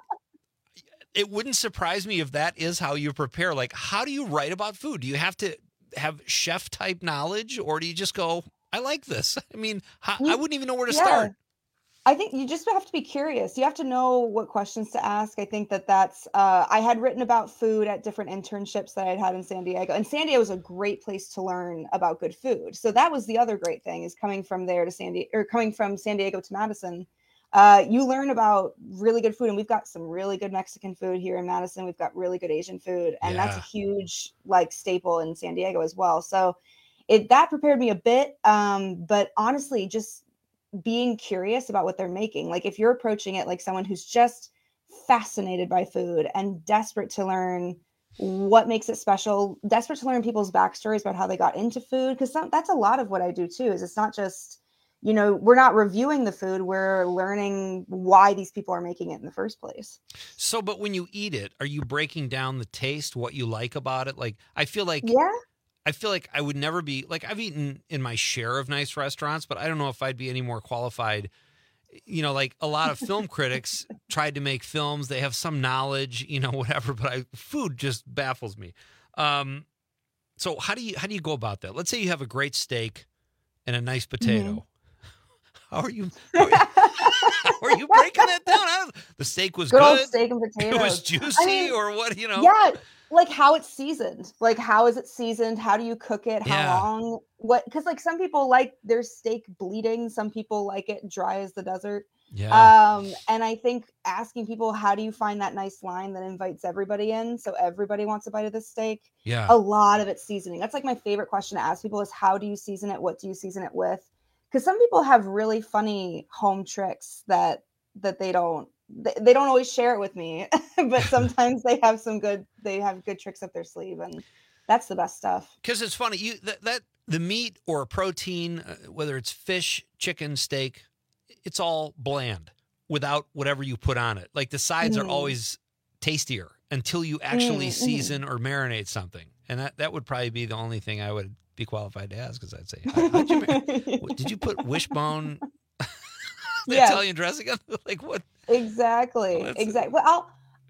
It wouldn't surprise me if that is how you prepare. Like, how do you write about food? Do you have to have chef-type knowledge, or do you just go, I like this? I mean, how, I wouldn't even know where to yeah. start. I think you just have to be curious. You have to know what questions to ask. I think that that's, uh, I had written about food at different internships that I'd had in San Diego, and San Diego was a great place to learn about good food. So that was the other great thing, is coming from there to San Diego, or coming from San Diego to Madison. Uh, you learn about really good food, and we've got some really good Mexican food here in Madison. We've got really good Asian food, and yeah. that's a huge like staple in San Diego as well. So it, that prepared me a bit. Um, but honestly, just being curious about what they're making. Like if you're approaching it like someone who's just fascinated by food and desperate to learn what makes it special, desperate to learn people's backstories about how they got into food. Cause some, that's a lot of what I do too, is it's not just, you know, we're not reviewing the food, we're learning why these people are making it in the first place. So, but when you eat it, are you breaking down the taste, what you like about it? Like, I feel like, yeah. I feel like I would never be, like, I've eaten in my share of nice restaurants, but I don't know if I'd be any more qualified. You know, like a lot of film critics tried to make films. They have some knowledge, you know, whatever, but I, food just baffles me. Um, so how do you, how do you go about that? Let's say you have a great steak and a nice potato. Mm-hmm. How are you, how are you, how are you breaking that down? The steak was good. good. Old steak and potatoes. It was juicy I mean, or what, you know? Yeah. Like how it's seasoned, like how is it seasoned? How do you cook it? How yeah. long? What? Because like some people like their steak bleeding. Some people like it dry as the desert. Yeah. Um, and I think asking people, how do you find that nice line that invites everybody in, so everybody wants a bite of this steak? Yeah. A lot of it's seasoning. That's like my favorite question to ask people is, how do you season it? What do you season it with? Because some people have really funny home tricks that that they don't. They don't always share it with me, but sometimes they have some good, they have good tricks up their sleeve, and that's the best stuff. Because it's funny, you that, that the meat or a protein, uh, whether it's fish, chicken, steak, it's all bland without whatever you put on it. Like the sides mm. are always tastier until you actually mm, season mm. or marinate something. And that, that would probably be the only thing I would be qualified to ask, because I'd say, How, how'd you mar- did you put wishbone the yeah. Italian dressing on? Like what? Exactly. Well, exactly. Well, I'll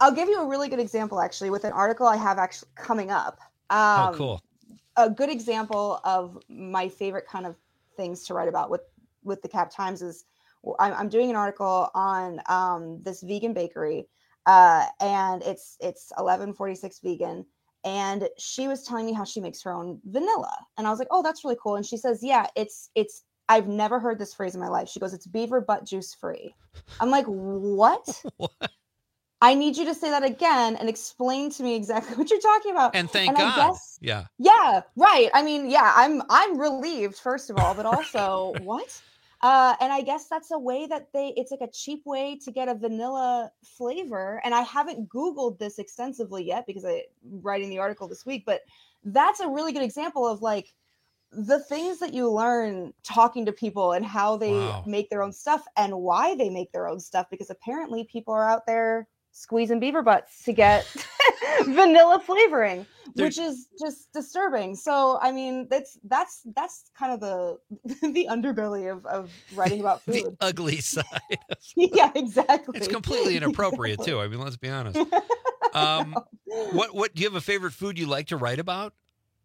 I'll give you a really good example, actually, with an article I have actually coming up. Um, oh, cool. A good example of my favorite kind of things to write about with, with the Cap Times is I'm, I'm doing an article on um, this vegan bakery, uh, and it's it's eleven forty-six vegan. And she was telling me how she makes her own vanilla. And I was like, oh, that's really cool. And she says, yeah, it's it's I've never heard this phrase in my life. She goes, it's beaver butt juice free. I'm like, what? What? I need you to say that again and explain to me exactly what you're talking about. And thank and God. I guess, yeah. Yeah, right. I mean, yeah, I'm I'm relieved, first of all, but also what? Uh, and I guess that's a way that they, it's like a cheap way to get a vanilla flavor. And I haven't Googled this extensively yet because I'm writing the article this week, but that's a really good example of like the things that you learn talking to people and how they Wow. make their own stuff and why they make their own stuff, because apparently people are out there squeezing beaver butts to get vanilla flavoring, There's- which is just disturbing. So, I mean, that's that's that's kind of the the underbelly of, of writing about The food. ugly side. Yeah, exactly. It's completely inappropriate too. I mean, let's be honest. Um, what what do you have a favorite food you like to write about?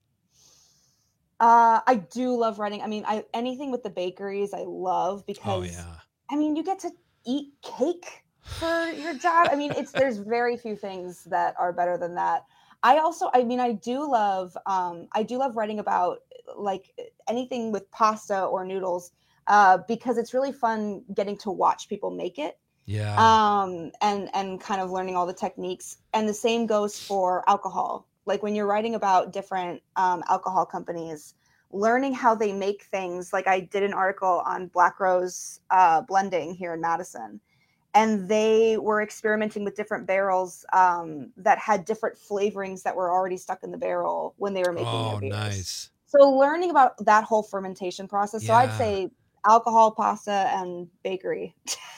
Uh, I do love writing. I mean, I anything with the bakeries I love because Oh yeah. I mean, you get to eat cake for your job. I mean, it's there's very few things that are better than that. I also, I mean, I do love, um, I do love writing about like anything with pasta or noodles, uh, because it's really fun getting to watch people make it. Yeah. Um, and and kind of learning all the techniques. And the same goes for alcohol. Like when you're writing about different um, alcohol companies, learning how they make things. Like I did an article on Black Rose uh, blending here in Madison. And they were experimenting with different barrels um, that had different flavorings that were already stuck in the barrel when they were making Oh, their beers. nice. So learning about that whole fermentation process. So I'd Yeah. say alcohol, pasta, and bakery.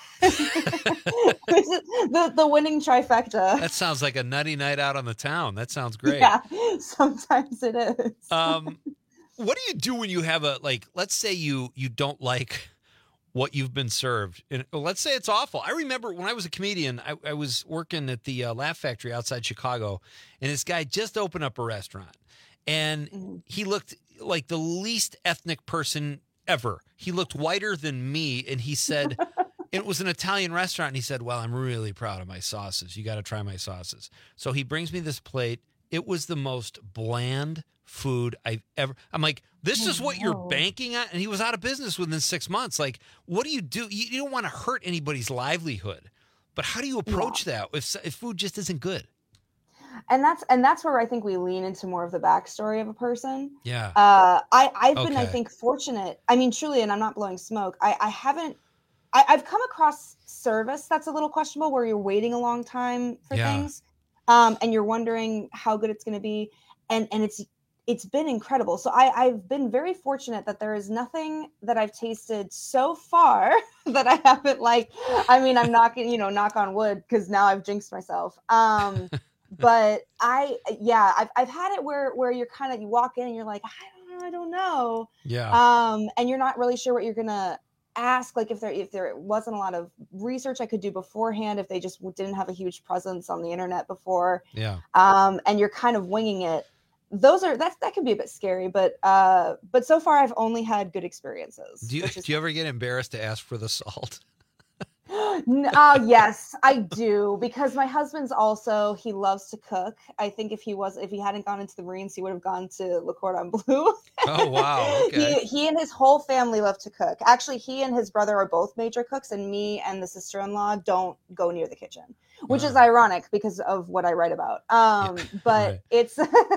the the winning trifecta. That sounds like a nutty night out on the town. That sounds great. Yeah, sometimes it is. Um, what do you do when you have a like? Let's say you you don't like what you've been served. And let's say it's awful. I remember when I was a comedian, I, I was working at the uh, Laugh Factory outside Chicago, and this guy just opened up a restaurant, and he looked like the least ethnic person ever. He looked whiter than me, and he said, it was an Italian restaurant, and he said, well, I'm really proud of my sauces. You got to try my sauces. So he brings me this plate. It was the most bland food I've ever. I'm like, this is what you're banking on? And he was out of business within six months. Like, what do you do? You, you don't want to hurt anybody's livelihood, but how do you approach that if, if food just isn't good? And that's and that's where I think we lean into more of the backstory of a person. Yeah. Uh, I I've been I Okay. think fortunate. I mean, truly, and I'm not blowing smoke. I I haven't. I, I've come across service that's a little questionable, where you're waiting a long time for Yeah. things, um, and you're wondering how good it's going to be, and and it's it's been incredible. So I I've been very fortunate that there is nothing that I've tasted so far that I haven't liked. I mean, I'm knocking, you know, knock on wood, because now I've jinxed myself. Um, but I, yeah, I've, I've had it where, where you're kind of, you walk in and you're like, I don't know, I don't know. Yeah. Um, and you're not really sure what you're going to ask. Like if there, if there wasn't a lot of research I could do beforehand, if they just didn't have a huge presence on the internet before, Yeah. um, and you're kind of winging it. Those are, that's, that can be a bit scary, but, uh, but so far I've only had good experiences. Do you, which is do you ever get embarrassed to ask for the salt? Uh, yes, I do, because my husband's also, he loves to cook. I think if he was, if he hadn't gone into the Marines, he would have gone to Le Cordon Bleu. Oh, wow. Okay. he, he and his whole family love to cook. Actually, he and his brother are both major cooks, and me and the sister-in-law don't go near the kitchen, which is ironic because of what I write about. Um, but right. it's,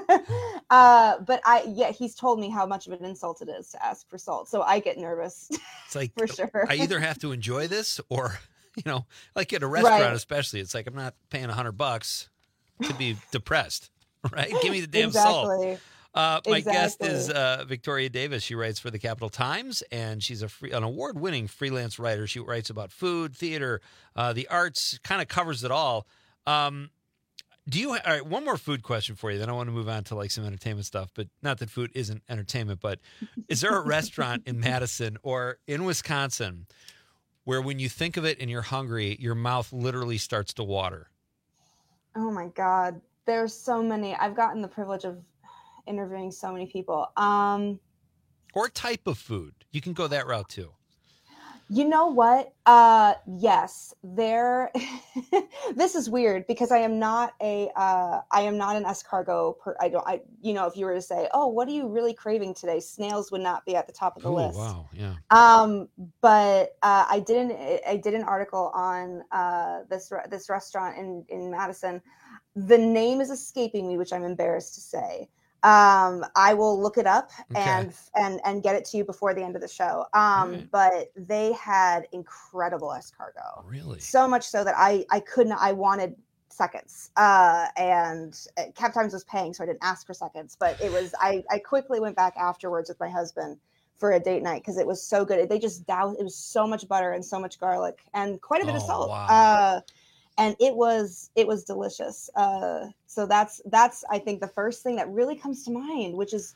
uh, but I, yeah, he's told me how much of an insult it is to ask for salt. So I get nervous. It's like, for sure. I either have to enjoy this or, you know, like at a restaurant, Right. especially, it's like, I'm not paying a hundred bucks to be depressed, right? Give me the damn Exactly. salt. Uh, my guest Exactly. is uh, Victoria Davis. She writes for the Capital Times, and she's a free, an award-winning freelance writer. She writes about food, theater, uh, the arts, kind of covers it all. Um, do you? All right, one more food question for you. Then I want to move on to like some entertainment stuff. But not that food isn't entertainment. But is there a restaurant in Madison or in Wisconsin where, when you think of it and you're hungry, your mouth literally starts to water? Oh my God. There's so many. I've gotten the privilege of interviewing so many people. Um, or type of food. You can go that route too. You know what? Uh, yes, there. This is weird because I am not a. Uh, I am not an escargot. Per, I don't. I. You know, if you were to say, "Oh, what are you really craving today?" Snails would not be at the top of the Oh, list. wow. Yeah. Um, but uh, I did an I did an article on uh, this re- this restaurant in in Madison. The name is escaping me, which I'm embarrassed to say. Um, I will look it up Okay. and and and get it to you before the end of the show. Um, right. But they had incredible escargot. Really? So much so that I I couldn't. I wanted seconds. Uh, and uh, Cap Times was paying, so I didn't ask for seconds. But it was. I I quickly went back afterwards with my husband for a date night because it was so good. They just doused. It was so much butter and so much garlic and quite a bit of Oh, salt. wow. Uh, and it was it was delicious. Uh, so that's that's I think the first thing that really comes to mind, which is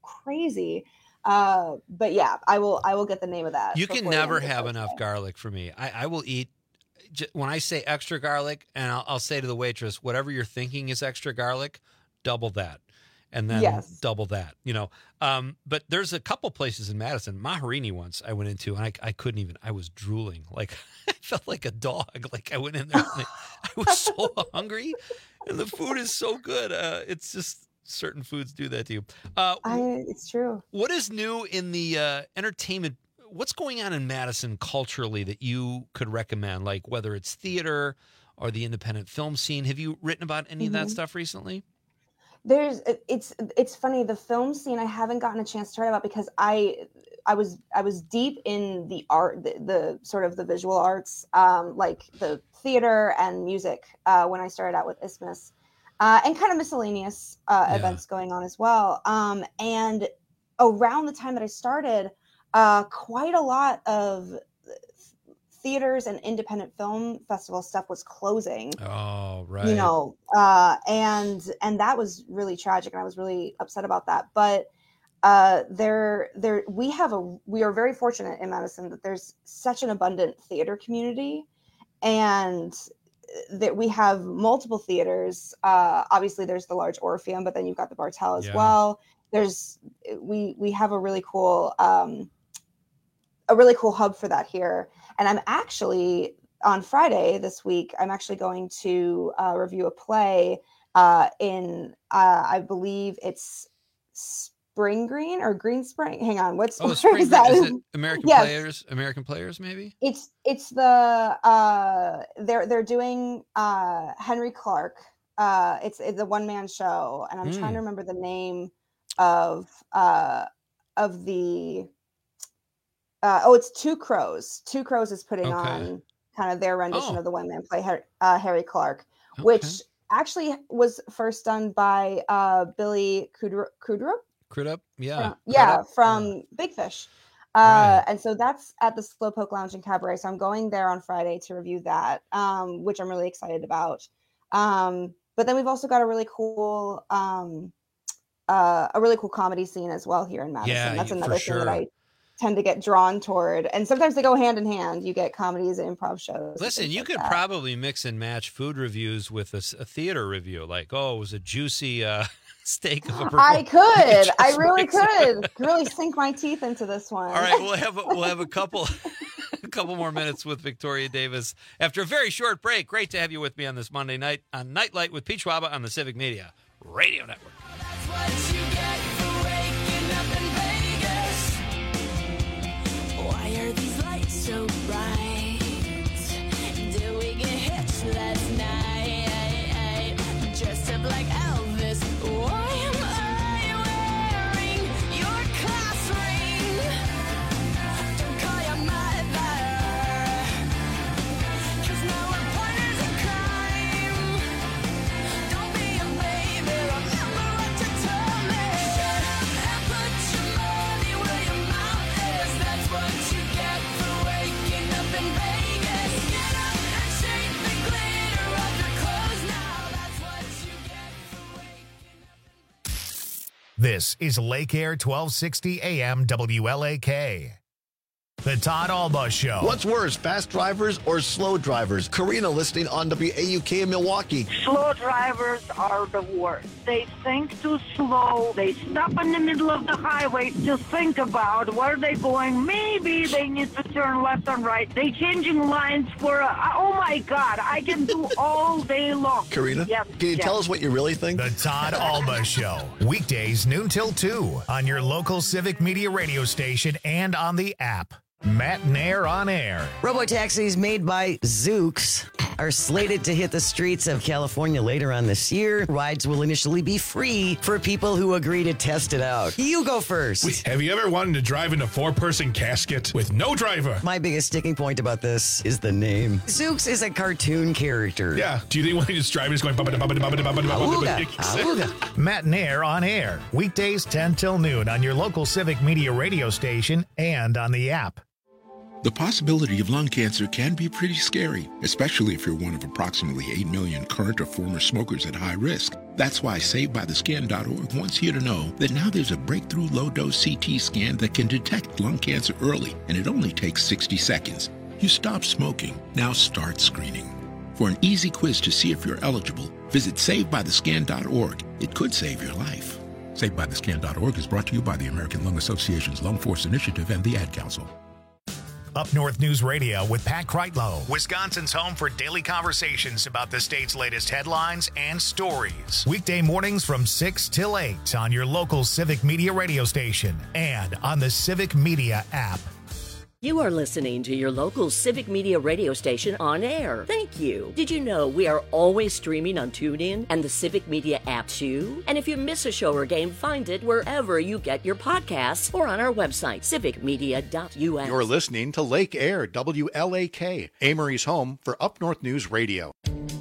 crazy. Uh, but yeah, I will I will get the name of that. You can before the end never of the have show enough today. garlic for me. I, I will eat, j- when I say extra garlic, and I'll, I'll say to the waitress, whatever you're thinking is extra garlic, double that. And then Yes. double that, you know. Um, but there's a couple places in Madison, Maharini once I went into, and I, I couldn't even, I was drooling. Like, I felt like a dog. Like, I went in there, and I was so hungry, and the food is so good. Uh, it's just, certain foods do that to you. Uh, I, it's true. What is new in the uh, entertainment? What's going on in Madison culturally that you could recommend? Like whether it's theater or the independent film scene. Have you written about any of that Mhm. stuff recently? There's it's it's funny, the film scene I haven't gotten a chance to write about because I I was I was deep in the art the, the sort of the visual arts, um like the theater and music uh when I started out with Isthmus, uh and kind of miscellaneous uh Yeah. events going on as well, um and around the time that I started, uh quite a lot of theaters and independent film festival stuff was closing. Oh, right. You know, uh, and and that was really tragic, and I was really upset about that. But uh, there, there, we have a we are very fortunate in Madison that there's such an abundant theater community, and that we have multiple theaters. Uh, obviously, there's the large Orpheum, but then you've got the Bartel as Yeah. well. There's we we have a really cool. Um, a really cool hub for that here. And I'm actually on Friday this week, I'm actually going to uh, review a play uh, in, uh, I believe it's Spring Green or Green Spring. Hang on. What's Oh, where Spring, is that? is it American Yes. Players? American Players, maybe? It's, it's the, uh, they're, they're doing uh, Henry Clark. Uh, it's, it's a one man show. And I'm trying Hmm. to remember the name of, uh, of the, Uh, oh, it's Two Crows. Two Crows is putting Okay. on kind of their rendition Oh. of the one-man play, Har- uh, Harry Clark, which actually was first done by uh, Billy Kudrow. Kudrow? Crudup? Yeah. From- yeah, Crudup? from Big Fish. Uh, Right. And so that's at the Slowpoke Lounge and Cabaret. So I'm going there on Friday to review that, um, which I'm really excited about. Um, but then we've also got a really cool, um, uh, a really cool comedy scene as well here in Madison. Yeah, That's you- for another thing sure. that I tend to get drawn toward, and sometimes they go hand in hand. You get comedies and improv shows. and Listen, things you like could that. probably mix and match food reviews with a, s- a theater review. Like, oh, it was a juicy uh, steak of a I could, Just I really mix it. could, could really sink my teeth into this one. All right, we'll have a, we'll have a couple a couple more minutes with Victoria Davis after a very short break. Great to have you with me on this Monday night on Nightlight with Peach Waba on the Civic Media Radio Network. Why are these lights so bright? Did we get hitched last night? Dressed up like Elvis. Why am I wearing your class ring? Don't call your mother, 'cause now we're partners in crime. Don't be a baby, remember what you told me. And put your money where your mouth is. That's what you get for waking up in Vegas. Get up and shake the glitter off your clothes now. That's what you get for waking up. This is Lake Air twelve sixty A M W L A K. The Todd Alba Show. What's worse, fast drivers or slow drivers? Karina listening on W A U K in Milwaukee. Slow drivers are the worst. They think too slow. They stop in the middle of the highway to think about where they're going. Maybe they need to turn left and right. They changing lines for, a, oh my God, I can do all day long. Karina, yes, can you yes. tell us what you really think? The Todd Alba Show. Weekdays noon till two on your local Civic Media radio station and on the app. Matt Nair on air. Robotaxis made by Zoox are slated to hit the streets of California later on this year. Rides will initially be free for people who agree to test it out. You go first. Wait, have you ever wanted to drive in a four-person casket with no driver? My biggest sticking point about this is the name. Zoox is a cartoon character. Yeah. Do you think when he just driving is going bubba bubba bubba bubba Awooga, bubba? awooga. Matt Nair on air. Weekdays ten till noon on your local Civic Media radio station and on the app. The possibility of lung cancer can be pretty scary, especially if you're one of approximately eight million current or former smokers at high risk. That's why Saved By The Scan dot org wants you to know that now there's a breakthrough low-dose C T scan that can detect lung cancer early, and it only takes sixty seconds. You stop smoking, now start screening. For an easy quiz to see if you're eligible, visit Saved By The Scan dot org. It could save your life. Saved By The Scan dot org is brought to you by the American Lung Association's Lung Force Initiative and the Ad Council. Up North News Radio with Pat Kreitlow, Wisconsin's home for daily conversations about the state's latest headlines and stories. Weekday mornings from six till eight on your local Civic Media radio station and on the Civic Media app. You are listening to your local Civic Media radio station on air. Thank you. Did you know we are always streaming on TuneIn and the Civic Media app too? And if you miss a show or game, find it wherever you get your podcasts or on our website, civic media dot u s. You're listening to Lake Air, W L A K, Amory's home for Up North News Radio.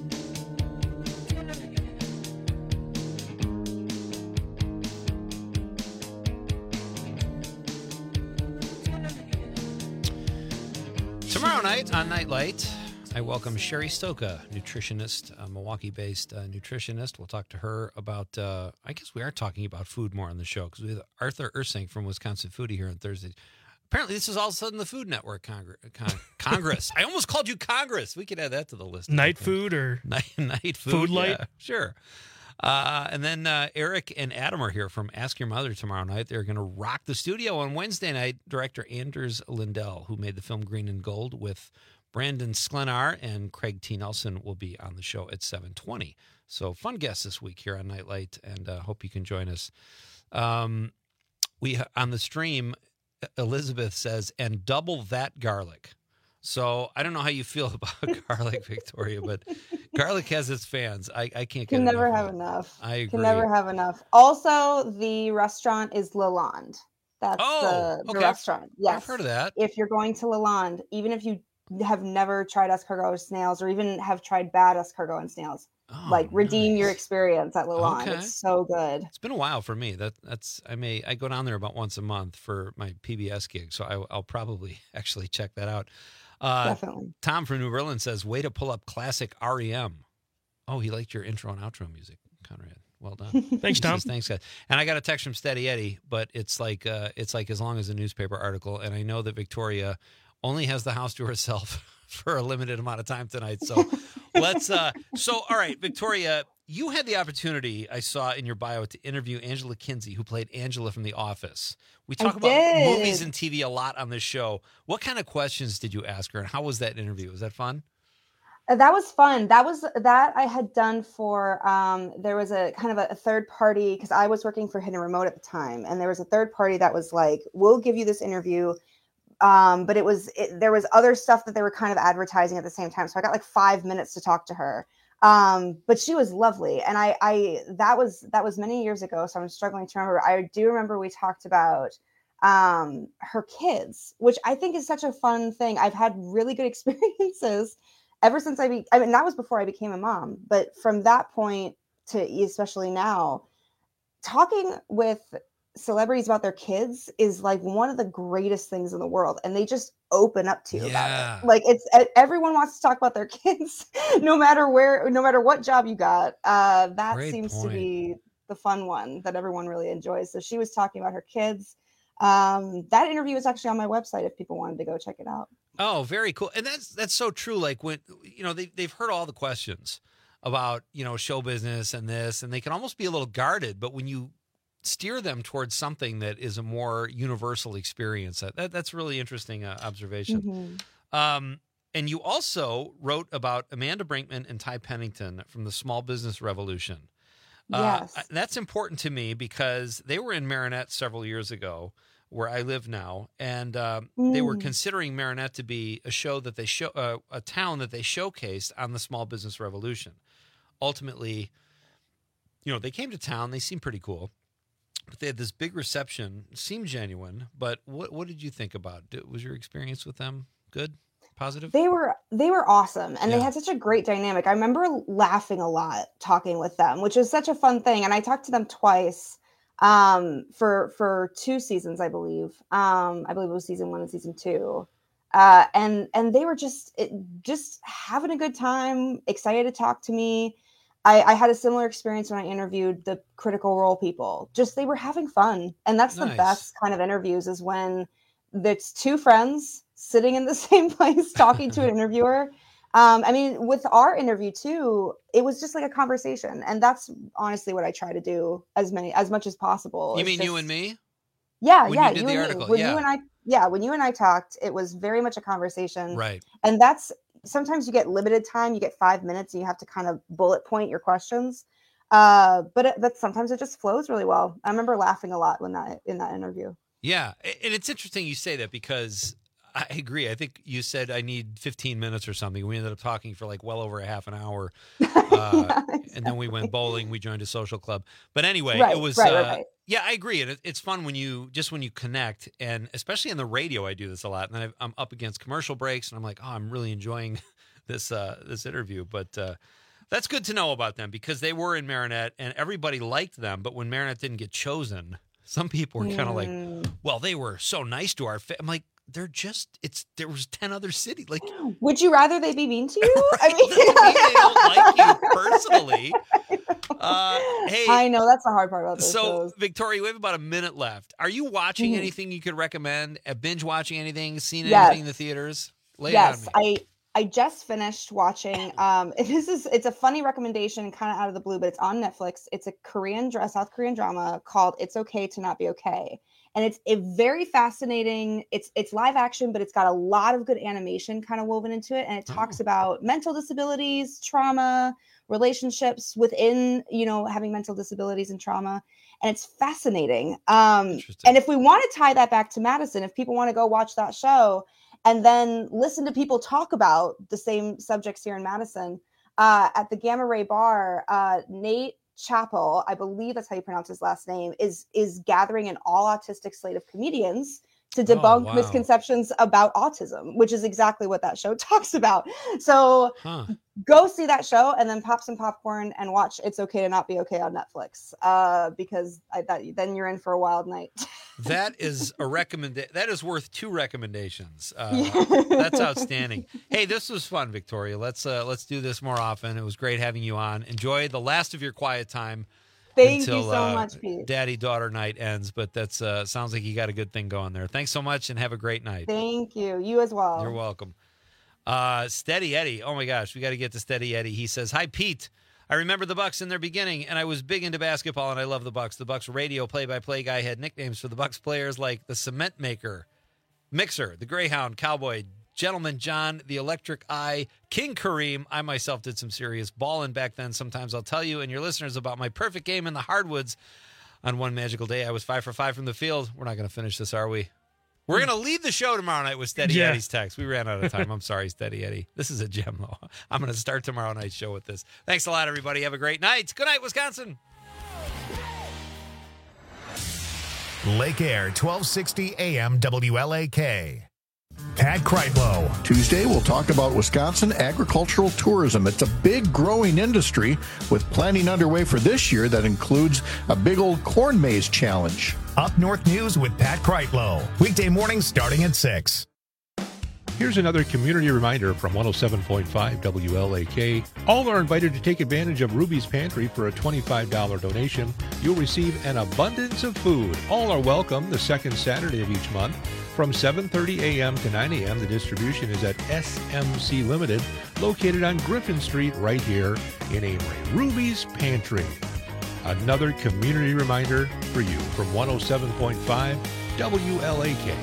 Tomorrow night on Nightlight, I welcome Sherry Stoka, nutritionist, a Milwaukee-based uh, nutritionist. We'll talk to her about, uh, I guess we are talking about food more on the show because we have Arthur Ursink from Wisconsin Foodie here on Thursday. Apparently, this is all of a sudden the Food Network Congre- Con- Congress. I almost called you Congress. We could add that to the list. Night food or night, night food? Food light? Yeah, sure. Uh, and then uh, Eric and Adam are here from Ask Your Mother tomorrow night. They're going to rock the studio on Wednesday night. Director Anders Lindell, who made the film Green and Gold with Brandon Sklenar, and Craig T. Nelson will be on the show at seven twenty. So fun guests this week here on Nightlight, and uh, hope you can join us. Um, we on the stream, Elizabeth says, and double that garlic. So I don't know how you feel about garlic, Victoria, but garlic has its fans. I, I can't get Can never enough have of it. enough. I agree. Can never have enough. Also, the restaurant is Lalonde. That's Oh, the, the okay. restaurant. Yes. I've heard of that. If you're going to Lalonde, even if you have never tried escargot snails or even have tried bad escargot and snails, like redeem your experience at Lalonde. Okay. It's so good. It's been a while for me. That that's I may I go down there about once a month for my P B S gig, so I, I'll probably actually check that out. Uh, Definitely. Tom from New Berlin says, "Way to pull up classic R E M." Oh, he liked your intro and outro music, Conrad. Well done. Thanks, He Tom. says, Thanks, guys. And I got a text from Steady Eddie, but it's like uh, it's like as long as a newspaper article. And I know that Victoria only has the house to herself for a limited amount of time tonight. So let's. Uh, so all right, Victoria, you had the opportunity, I saw in your bio, to interview Angela Kinsey, who played Angela from The Office. We talk I about did. movies and T V a lot on this show. What kind of questions did you ask her, and how was that interview? Was that fun? Uh, That was fun. That was that I had done for, um, there was a kind of a, a third party, because I was working for Hidden Remote at the time. And there was a third party that was like, we'll give you this interview. Um, but it was, it, there was other stuff that they were kind of advertising at the same time. So I got like five minutes to talk to her. Um, but she was lovely. And I, I, that was, that was many years ago. So I'm struggling to remember. I do remember we talked about, um, her kids, which I think is such a fun thing. I've had really good experiences ever since I, be, I mean, that was before I became a mom, but from that point to especially now, talking with celebrities about their kids is like one of the greatest things in the world. And they just open up to you Yeah. about it. Like it's, everyone wants to talk about their kids, no matter where, no matter what job you got. Uh, that Great seems point. to be the fun one that everyone really enjoys. So she was talking about her kids. Um, that interview is actually on my website if people wanted to go check it out. Oh, very cool. And that's that's so true. Like when, you know, they, they've heard all the questions about, you know, show business and this, and they can almost be a little guarded. But when you steer them towards something that is a more universal experience, that, that's really interesting uh, observation. Mm-hmm. Um, and you also wrote about Amanda Brinkman and Ty Pennington from the Small Business Revolution. Yes. Uh, that's important to me because they were in Marinette several years ago, where I live now, and um, mm. they were considering Marinette to be a show that they show uh, a town that they showcased on the Small Business Revolution. Ultimately, you know, they came to town. They seemed pretty cool, but they had this big reception. Seemed genuine. But what what did you think about it? Was your experience with them good, positive? They were they were awesome, and Yeah. they had such a great dynamic. I remember laughing a lot talking with them, which was such a fun thing. And I talked to them twice. Um, for for two seasons, I believe. Um, I believe it was season one and season two. Uh, and and they were just it, just having a good time, excited to talk to me. I, I had a similar experience when I interviewed the Critical Role people. Just they were having fun, and that's the Nice. best kind of interviews is when it's two friends sitting in the same place talking to an interviewer. Um, I mean, with our interview too, it was just like a conversation, and that's honestly what I try to do as many as much as possible. You It's mean just- you and me? Yeah, When yeah. you did the and article, me. When yeah. you and I, yeah, when you and I talked, it was very much a conversation, Right. and that's sometimes you get limited time. You get five minutes, and you have to kind of bullet point your questions. Uh, but it, but sometimes it just flows really well. I remember laughing a lot when that in that interview. Yeah, a- and it's interesting you say that because I agree. I think you said I need fifteen minutes or something. We ended up talking for like well over a half an hour, uh, and then we went bowling. We joined a social club. But anyway, Right, it was right, uh, right, right. yeah, I agree. And it, it's fun when you just when you connect, and especially in the radio, I do this a lot. And then I, I'm up against commercial breaks, and I'm like, oh, I'm really enjoying this uh, this interview. But uh, that's good to know about them because they were in Marinette, and everybody liked them. But when Marinette didn't get chosen, some people were kind of Mm. like, well, they were so nice to our. Fa-. I'm like, they're just it's there was ten other cities. Like, Would you rather they be mean to you? I mean, they don't like you personally. Uh, hey, I know that's the hard part about this. so Victoria, we have about a minute left. Are you watching Mhm. anything you could recommend? Uh, binge watching anything? Seen Yes. anything in the theaters? Lay yes, it on me. I I just finished watching. Um, this is it's a funny recommendation, kind of out of the blue, but it's on Netflix. It's a Korean, dra- South Korean drama called "It's Okay to Not Be Okay," and it's a very fascinating. It's it's live action, but it's got a lot of good animation kind of woven into it, and it talks about mental disabilities, trauma, relationships within you know having mental disabilities and trauma, and it's fascinating. Um, and if we want to tie that back to Madison, if people want to go watch that show and then listen to people talk about the same subjects here in Madison, uh, at the Gamma Ray Bar, uh, Nate Chappell, I believe that's how you pronounce his last name, is is gathering an all autistic slate of comedians to debunk wow. misconceptions about autism, which is exactly what that show talks about. So Huh. go see that show and then pop some popcorn and watch It's Okay to Not Be Okay on Netflix, uh, because I, that, then you're in for a wild night. That is a recommend. That is worth two recommendations. Uh, that's outstanding. Hey, this was fun, Victoria. Let's uh, let's do this more often. It was great having you on. Enjoy the last of your quiet time. Thank until, you so uh, much, Pete. Daddy-daughter night ends, but that's uh, sounds like you got a good thing going there. Thanks so much, and have a great night. Thank you. You as well. You're welcome. Uh, Steady Eddie. Oh my gosh, we got to get to Steady Eddie. He says, "Hi Pete. I remember the Bucks in their beginning, and I was big into basketball, and I love the Bucks. The Bucks radio play-by-play guy had nicknames for the Bucks players like the Cement Maker, Mixer, the Greyhound, Cowboy, Gentleman John, the Electric Eye, King Kareem. I myself did some serious balling back then. Sometimes I'll tell you and your listeners about my perfect game in the hardwoods. On one magical day, I was five for five from the field. We're not going to finish this, are we? We're going to lead the show tomorrow night with Steady Yeah. Eddie's text. We ran out of time. I'm sorry, Steady Eddie. This is a gem, though. I'm going to start tomorrow night's show with this. Thanks a lot, everybody. Have a great night. Good night, Wisconsin. Lake Air, twelve sixty A M W L A K. Pat Kreitlow. Tuesday, we'll talk about Wisconsin agricultural tourism. It's a big growing industry with planning underway for this year that includes a big old corn maze challenge. Up North News with Pat Kreitlow. Weekday mornings starting at six. Here's another community reminder from one oh seven point five W L A K. All are invited to take advantage of Ruby's Pantry for a twenty-five dollars donation. You'll receive an abundance of food. All are welcome the second Saturday of each month. From seven thirty a.m. to nine a.m., the distribution is at S M C Limited, located on Griffin Street right here in Amory. Ruby's Pantry. Another community reminder for you from one oh seven point five W L A K.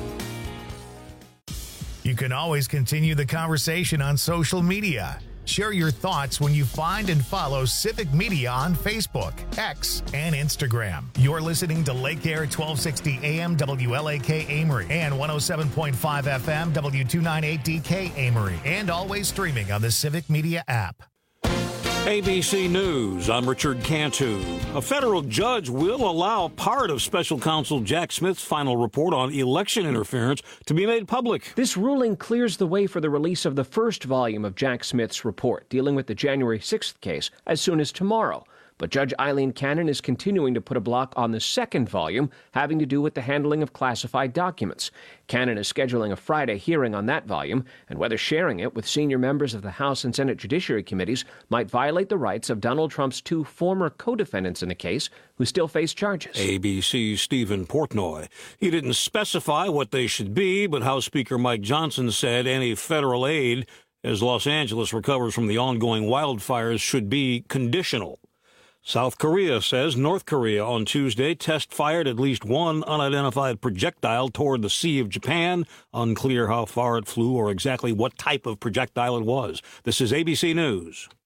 You can always continue the conversation on social media. Share your thoughts when you find and follow Civic Media on Facebook, X, and Instagram. You're listening to Lake Air twelve sixty A M W L A K Amory and one oh seven point five F M W two ninety-eight D K Amory, and always streaming on the Civic Media app. A B C News, I'm Richard Cantu. A federal judge will allow part of special counsel Jack Smith's final report on election interference to be made public. This ruling clears the way for the release of the first volume of Jack Smith's report dealing with the January sixth case as soon as tomorrow. But Judge Eileen Cannon is continuing to put a block on the second volume having to do with the handling of classified documents. Cannon is scheduling a Friday hearing on that volume and whether sharing it with senior members of the House and Senate Judiciary Committees might violate the rights of Donald Trump's two former co-defendants in the case who still face charges. A B C's Stephen Portnoy. He didn't specify what they should be, but House Speaker Mike Johnson said any federal aid as Los Angeles recovers from the ongoing wildfires should be conditional. South Korea says North Korea on Tuesday test-fired at least one unidentified projectile toward the Sea of Japan. Unclear how far it flew or exactly what type of projectile it was. This is A B C News.